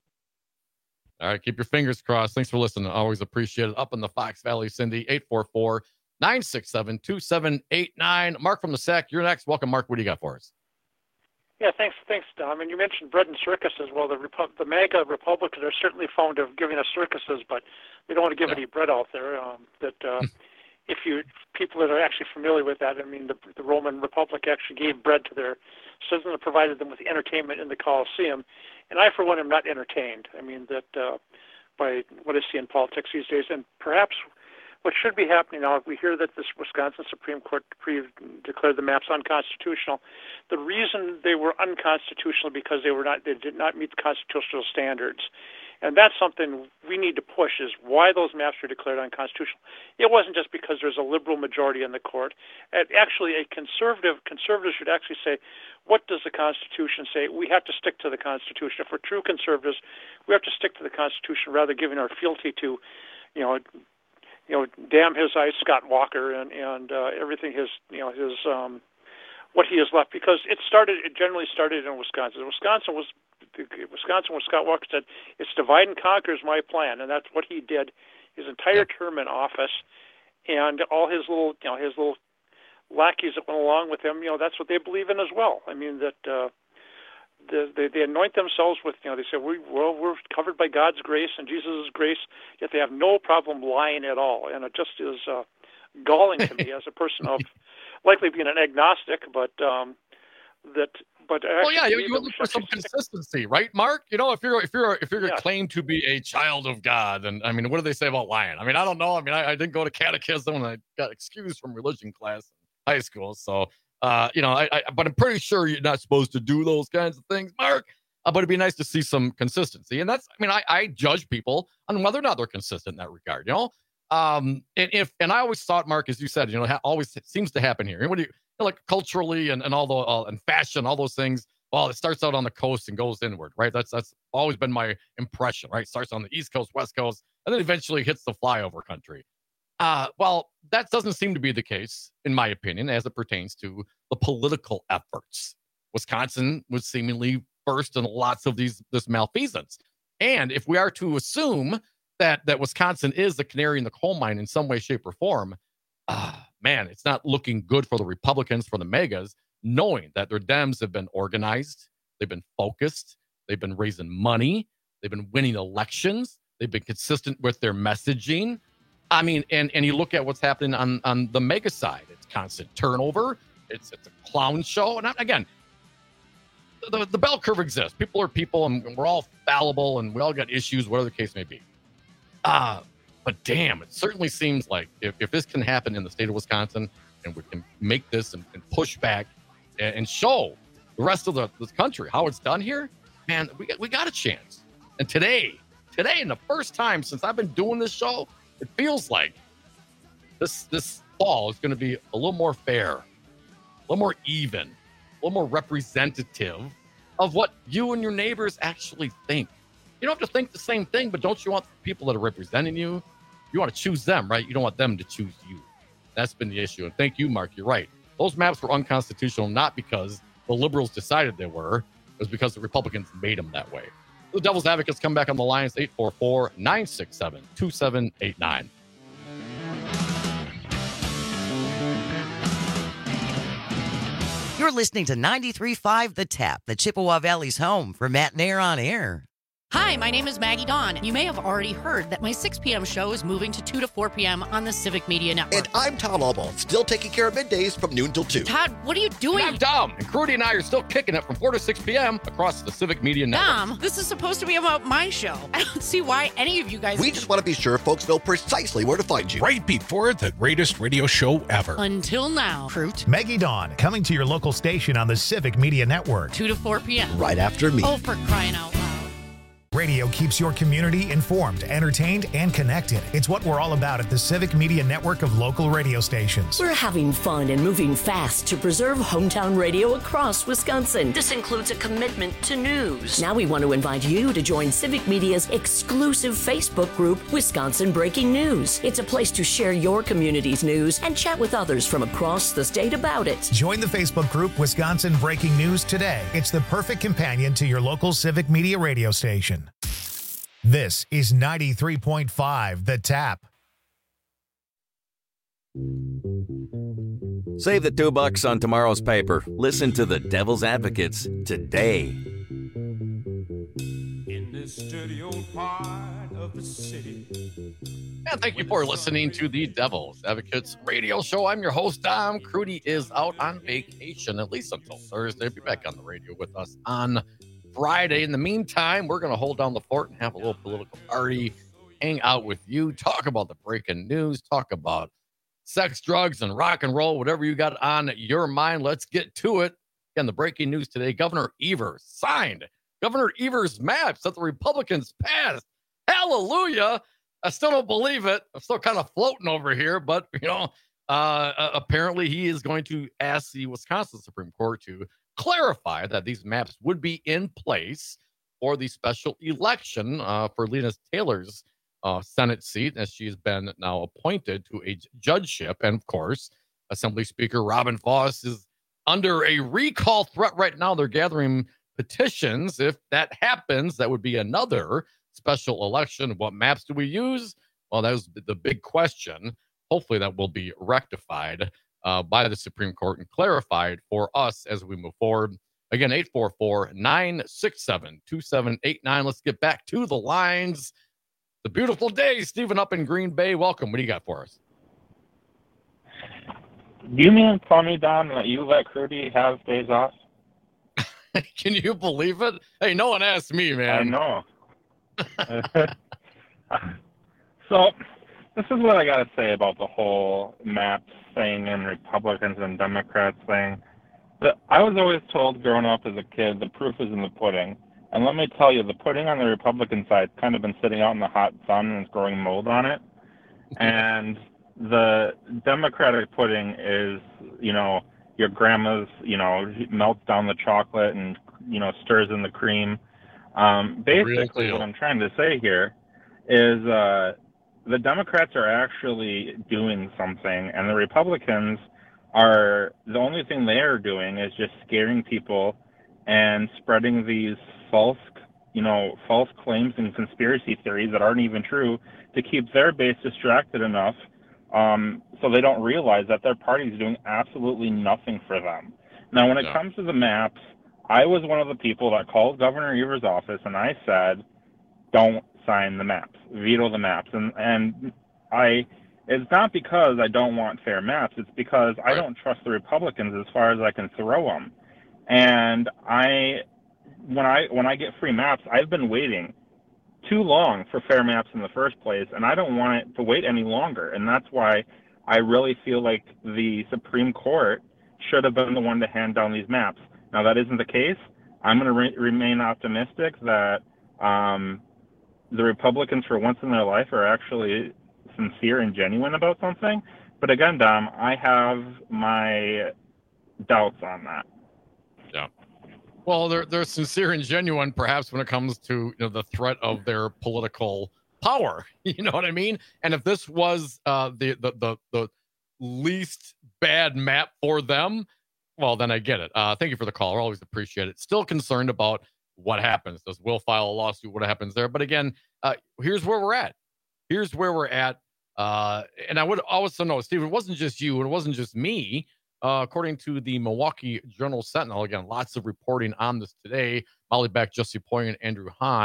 Q: right, keep your fingers crossed. Thanks for listening. Always appreciate it. Up in the Fox Valley, Cindy, eight four four, nine six seven, two seven eight nine. Mark from the S A C, you're next. Welcome, Mark. What do you got for us?
F: Yeah, thanks, thanks, Dom. And you mentioned bread and circuses. Well, the Repu- the MAGA Republicans are certainly fond of giving us circuses, but they don't want to give
Q: Yeah.
F: any bread out there. Um, that uh, if you people that are actually familiar with that, I mean, the, the Roman Republic actually gave bread to their citizens and provided them with entertainment in the Colosseum. And I, for one, am not entertained. I mean, that uh, by what I see in politics these days, and perhaps what should be happening now, if we hear that this Wisconsin Supreme Court pre- declared the maps unconstitutional, the reason they were unconstitutional because they were not, they did not meet the constitutional standards. And that's something we need to push, is why those maps were declared unconstitutional. It wasn't just because there's a liberal majority in the court. And actually, a conservative, conservatives should actually say, what does the Constitution say? We have to stick to the Constitution. If we're true conservatives, we have to stick to the Constitution rather than giving our fealty to, you know, you know, damn his eyes, Scott Walker, and and uh, everything his, you know, his um, what he has left. Because it started, it generally started in Wisconsin. Wisconsin was, Wisconsin, when Scott Walker said, "It's divide and conquer is my plan," and that's what he did his entire term in office, and all his little, you know, his little lackeys that went along with him. You know, that's what they believe in as well. I mean that. Uh, The, they, they anoint themselves with, you know, they say, we, well, we're covered by God's grace and Jesus' grace, yet they have no problem lying at all. And it just is uh, galling to me as a person of likely being an agnostic, but um, that, but
Q: Well,
F: actually
Q: yeah, you,
F: believe
Q: you
F: that
Q: look
F: we
Q: for
F: should
Q: some
F: actually stick-
Q: consistency, right, Mark? You know, if you're if you're if you're
F: Yeah.
Q: claimed to be a child of God, and I mean, what do they say about lying? I mean, I don't know. I mean, I, I didn't go to catechism, and I got excused from religion class in high school, so uh, you know, I, I but I'm pretty sure you're not supposed to do those kinds of things, Mark. Uh, but it'd be nice to see some consistency. And that's, I mean, I, I judge people on whether or not they're consistent in that regard, you know? Um, and if, and I always thought, Mark, as you said, you know, ha- always seems to happen here. And what do you, you know, like culturally and, and all the, uh, and fashion, all those things, well, it starts out on the coast and goes inward, right? That's, that's always been my impression, right? Starts on the East Coast, West Coast, and then eventually hits the flyover country. Uh, well, that doesn't seem to be the case, in my opinion, as it pertains to the political efforts. Wisconsin was seemingly first in lots of these this malfeasance. And if we are to assume that that Wisconsin is the canary in the coal mine in some way, shape, or form, uh, man, it's not looking good for the Republicans, for the megas, knowing that their Dems have been organized, they've been focused, they've been raising money, they've been winning elections, they've been consistent with their messaging. I mean, and and you look at what's happening on, on the mega side. It's constant turnover. It's it's a clown show. And again, The, the bell curve exists. People are people, and we're all fallible, and we all got issues, whatever the case may be. Uh, but damn, it certainly seems like if, if this can happen in the state of Wisconsin, and we can make this and, and push back and, and show the rest of the this country how it's done here, man, we got, we got a chance. And today, today, in the first time since I've been doing this show, it feels like this this fall is going to be a little more fair, a little more even, a little more representative of what you and your neighbors actually think. You don't have to think the same thing, but don't you want the people that are representing you? You want to choose them, right? You don't want them to choose you. That's been the issue. And thank you, Mark. You're right. Those maps were unconstitutional, not because the liberals decided they were. It was because the Republicans made them that way. The Devil's Advocates come back on the lines, eight four four, nine six seven, two seven eight nine.
K: You're listening to ninety-three point five The Tap, the Chippewa Valley's home for Matt and Air on Air.
G: Hi, my name is Maggie Dawn. You may have already heard that my six p.m. show is moving to two to four p.m. on the Civic Media Network.
L: And I'm Tom Albaugh, still taking care of middays from noon till two.
G: Todd, what are you doing?
Q: I'm Dom, and Crudy and I are still kicking it from four to six p.m. across the Civic Media Network.
G: Dom, this is supposed to be about my show. I don't see why any of you guys...
L: We just want to be sure folks know precisely where to find you.
H: Right before the greatest radio show ever.
G: Until now, Fruit.
B: Maggie Dawn, coming to your local station on the Civic Media Network.
G: two to four p.m.
L: Right after me.
G: Oh, for crying out loud.
B: Radio keeps your community informed, entertained, and connected. It's what we're all about at the Civic Media Network of local radio stations.
X: We're having fun and moving fast to preserve hometown radio across Wisconsin. This includes a commitment to news. Now we want to invite you to join Civic Media's exclusive Facebook group, Wisconsin Breaking News. It's a place to share your community's news and chat with others from across the state about it.
B: Join the Facebook group Wisconsin Breaking News today. It's the perfect companion to your local Civic Media radio station. This is ninety-three point five The Tap.
V: Save the two bucks on tomorrow's paper. Listen to the Devil's Advocates today.
M: In this dirty old part of the city.
Q: And thank you for listening to the Devil's Advocates radio show. I'm your host, Dom. Crudy is out on vacation, at least until Thursday. He'll be back on the radio with us on Friday. In the meantime, we're going to hold down the fort and have a little political party, hang out with you, talk about the breaking news, talk about sex, drugs, and rock and roll, whatever you got on your mind. Let's get to it. Again, the breaking news today, Governor Evers signed Governor Evers' maps that the Republicans passed. Hallelujah. I still don't believe it. I'm still kind of floating over here, but, you know, uh, apparently he is going to ask the Wisconsin Supreme Court to clarify that these maps would be in place for the special election uh, for Lena Taylor's uh, Senate seat, as she's been now appointed to a judgeship. And of course, Assembly Speaker Robin Vos is under a recall threat right now. They're gathering petitions. If that happens, that would be another special election. What maps do we use? Well, that was the big question. Hopefully that will be rectified Uh, by the Supreme Court and clarified for us as we move forward. Again, eight four four, nine six seven, two seven eight nine. Let's get back to the lines. The beautiful day, Stephen up in Green Bay. Welcome. What do you got for us?
N: Do you mean to tell me, Don, that you let Crudy have days off?
Q: Can you believe it? Hey, no one asked me, man.
N: I know. So, this is what I got to say about the whole maps thing and Republicans and Democrats thing. That I was always told growing up as a kid, the proof is in the pudding. And let me tell you, the pudding on the Republican side's kind of been sitting out in the hot sun and it's growing mold on it. And the Democratic pudding is, you know, your grandma's, you know, melts down the chocolate and, you know, stirs in the cream. Um, basically, what I'm trying to say here is uh, the Democrats are actually doing something, and the Republicans are, the only thing they are doing is just scaring people and spreading these false, you know, false claims and conspiracy theories that aren't even true to keep their base distracted enough um, so they don't realize that their party is doing absolutely nothing for them. Now, when it
Q: Yeah.
N: comes to the maps, I was one of the people that called Governor Evers' office, and I said, don't sign the maps, veto the maps. And, and I, it's not because I don't want fair maps, it's because I don't trust the Republicans as far as I can throw them. And I, when I, when I get free maps, I've been waiting too long for fair maps in the first place, and I don't want it to wait any longer. And that's why I really feel like the Supreme Court should have been the one to hand down these maps. Now, that isn't the case. I'm going to re- remain optimistic that um, the Republicans, for once in their life, are actually sincere and genuine about something. But again, Dom, I have my doubts on that.
Q: Yeah. Well, they're they're sincere and genuine, perhaps, when it comes to, you know, the threat of their political power. You know what I mean? And if this was uh, the, the the the least bad map for them, well, then I get it. Uh, thank you for the call. I always appreciate it. Still concerned about what happens. Does Will file a lawsuit? What happens there? But again, uh, here's where we're at. Here's where we're at. Uh, and I would also know, Steve, it wasn't just you, and it wasn't just me. Uh, according to the Milwaukee Journal Sentinel, again, lots of reporting on this today. Molly Beck, Jesse Poy, and Andrew Hahn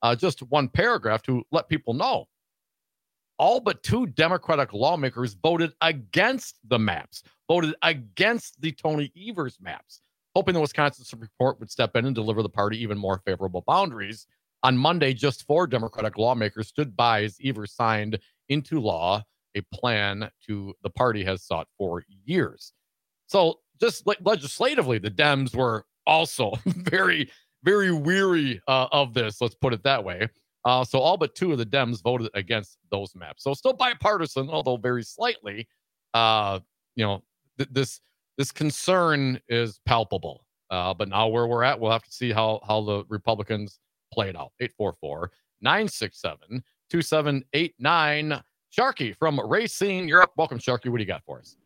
Q: uh, just one paragraph to let people know. All but two Democratic lawmakers voted against the maps, voted against the Tony Evers maps, hoping the Wisconsin Supreme Court would step in and deliver the party even more favorable boundaries. On Monday, just four Democratic lawmakers stood by as Evers signed into law a plan to the party has sought for years. So just le- legislatively, the Dems were also very, very weary uh, of this. Let's put it that way. Uh, so all but two of the Dems voted against those maps. So still bipartisan, although very slightly. Uh, you know, th- this this concern is palpable. Uh, but now where we're at, we'll have to see how how the Republicans play it out. eight four four, nine six seven, two seven eight nine. Sharky from Racine Europe. Welcome, Sharky. What do you got for us?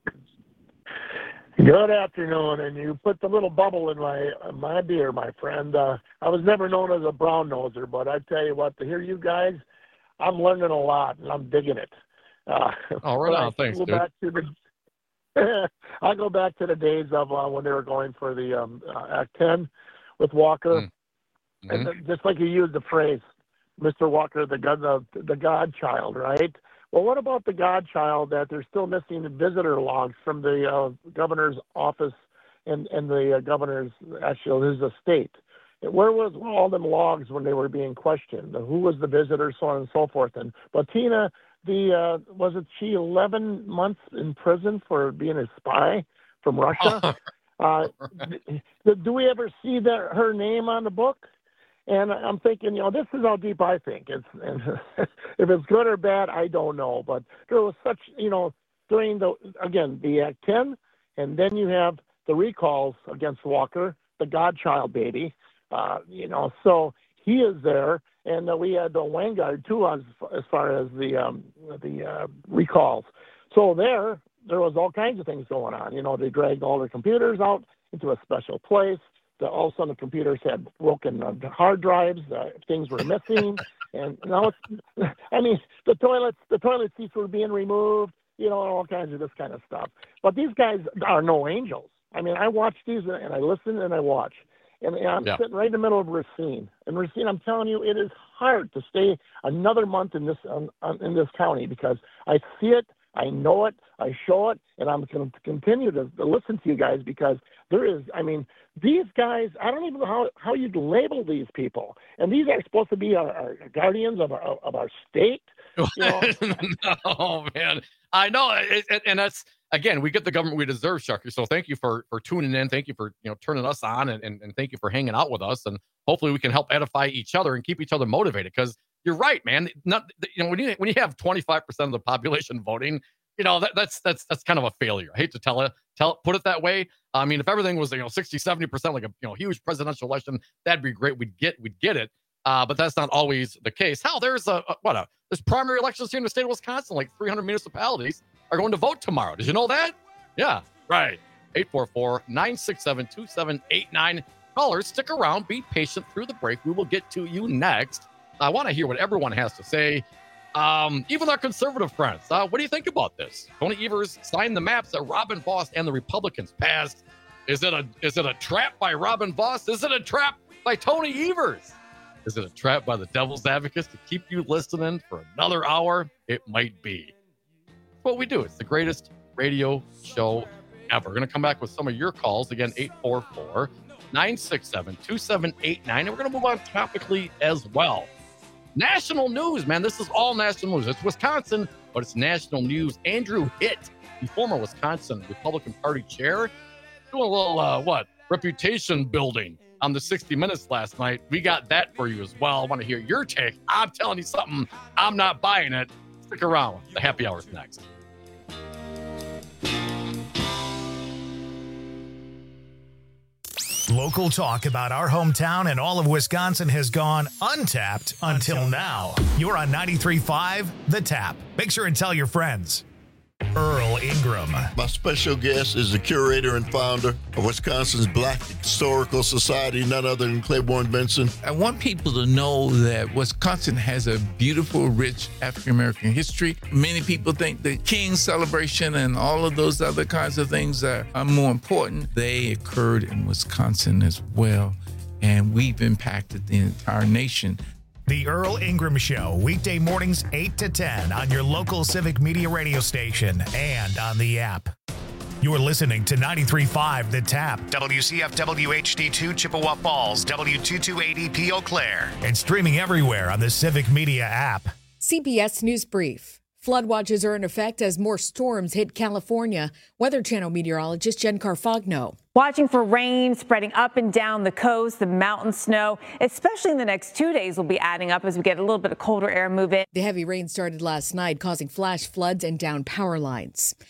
I: Good afternoon, and you put the little bubble in my my beer, my friend. Uh, I was never known as a brown noser, but I tell you what, to hear you guys, I'm learning a lot, and I'm digging it. Uh,
Q: oh, right on. Thanks,
I: go
Q: dude.
I: Back to the, I go back to the days of uh, when they were going for the um, uh, Act ten with Walker, mm-hmm. and mm-hmm. just like you used the phrase, Mister Walker, the God, the, the Godchild, right? Well, what about the Godchild that they're still missing the visitor logs from the uh, governor's office and, and the uh, governor's, actually, his estate? Where was all them logs when they were being questioned? Who was the visitor, so on and so forth? And but Tina, the uh, was it she eleven months in prison for being a spy from Russia? uh, do, do we ever see that her name on the book? And I'm thinking, you know, this is how deep I think. It's and if it's good or bad, I don't know. But there was such, you know, during the, again, the Act ten, and then you have the recalls against Walker, the Godchild baby, uh, you know, so he is there. And uh, we had the Vanguard, too, as, as far as the um, the uh, recalls. So there, there was all kinds of things going on. You know, they dragged all their computers out into a special place. The, all of a sudden, the computers had broken uh, hard drives. Uh, things were missing, and now it's. I mean, the toilets, the toilet seats were being removed. You know, all kinds of this kind of stuff. But these guys are no angels. I mean, I watch these and I listen and I watch, and, and I'm yeah. sitting right in the middle of Racine. And Racine, I'm telling you, it is hard to stay another month in this um, in this county because I see it, I know it, I show it, and I'm going to continue to, to listen to you guys because there is. I mean. These guys, I don't even know how, how you'd label these people. And these are supposed to be our, our guardians of our, of our state. You know?
Q: No, man. I know. It, it, and that's, again, we get the government we deserve, Sharky. So thank you for, for tuning in. Thank you for, you know, turning us on and, and, and thank you for hanging out with us. And hopefully we can help edify each other and keep each other motivated because you're right, man. Not, you know, when you, when you have twenty-five percent of the population voting, you know, that, that's that's that's kind of a failure. I hate to tell it, tell put it that way. I mean, if everything was, you know, sixty, seventy percent like a you know huge presidential election, that'd be great. We'd get we'd get it. Uh, but that's not always the case. Hell, there's a, a what a there's primary elections here in the state of Wisconsin. Like three hundred municipalities are going to vote tomorrow. Did you know that? Yeah, right. eight four four, nine six seven, two seven eight nine. Callers, stick around. Be patient through the break. We will get to you next. I want to hear what everyone has to say. Um, even our conservative friends. Uh, what do you think about this? Tony Evers signed the maps that Robin Vos and the Republicans passed. Is it a is it a trap by Robin Vos? Is it a trap by Tony Evers? Is it a trap by the Devil's Advocates to keep you listening for another hour? It might be. That's what we do. It's the greatest radio show ever. We're going to come back with some of your calls. Again, eight four four, nine six seven, two seven eight nine. And we're going to move on topically as well. National news, man. This is all national news. It's Wisconsin, but it's national news. Andrew Hitt, the former Wisconsin Republican Party chair, doing a little, uh, what, reputation building on the sixty minutes last night. We got that for you as well. I want to hear your take. I'm telling you something. I'm not buying it. Stick around. The happy hour's next.
B: Local talk about our hometown and all of Wisconsin has gone untapped until now. You're on ninety-three point five The Tap. Make sure and tell your friends. Earl Ingram.
O: My special guest is the curator and founder of Wisconsin's Black Historical Society, none other than Claiborne Benson.
R: I want people to know that Wisconsin has a beautiful, rich African-American history. Many people think the King's celebration and all of those other kinds of things are, are more important. They occurred in Wisconsin as well, and we've impacted the entire nation.
B: The Earl Ingram Show, weekday mornings eight to ten on your local Civic Media radio station and on the app. You're listening to ninety-three point five The Tap, W C F W H D two Chippewa Falls, W two two eight E P Eau Claire, and streaming everywhere on the Civic Media app.
D: C B S News Brief. Flood watches are in effect as more storms hit California. Weather Channel meteorologist Jen Carfagno.
J: Watching for rain spreading up and down the coast, the mountain snow, especially in the next two days, will be adding up as we get a little bit of colder air move in.
D: The heavy rain started last night, causing flash floods and down power lines.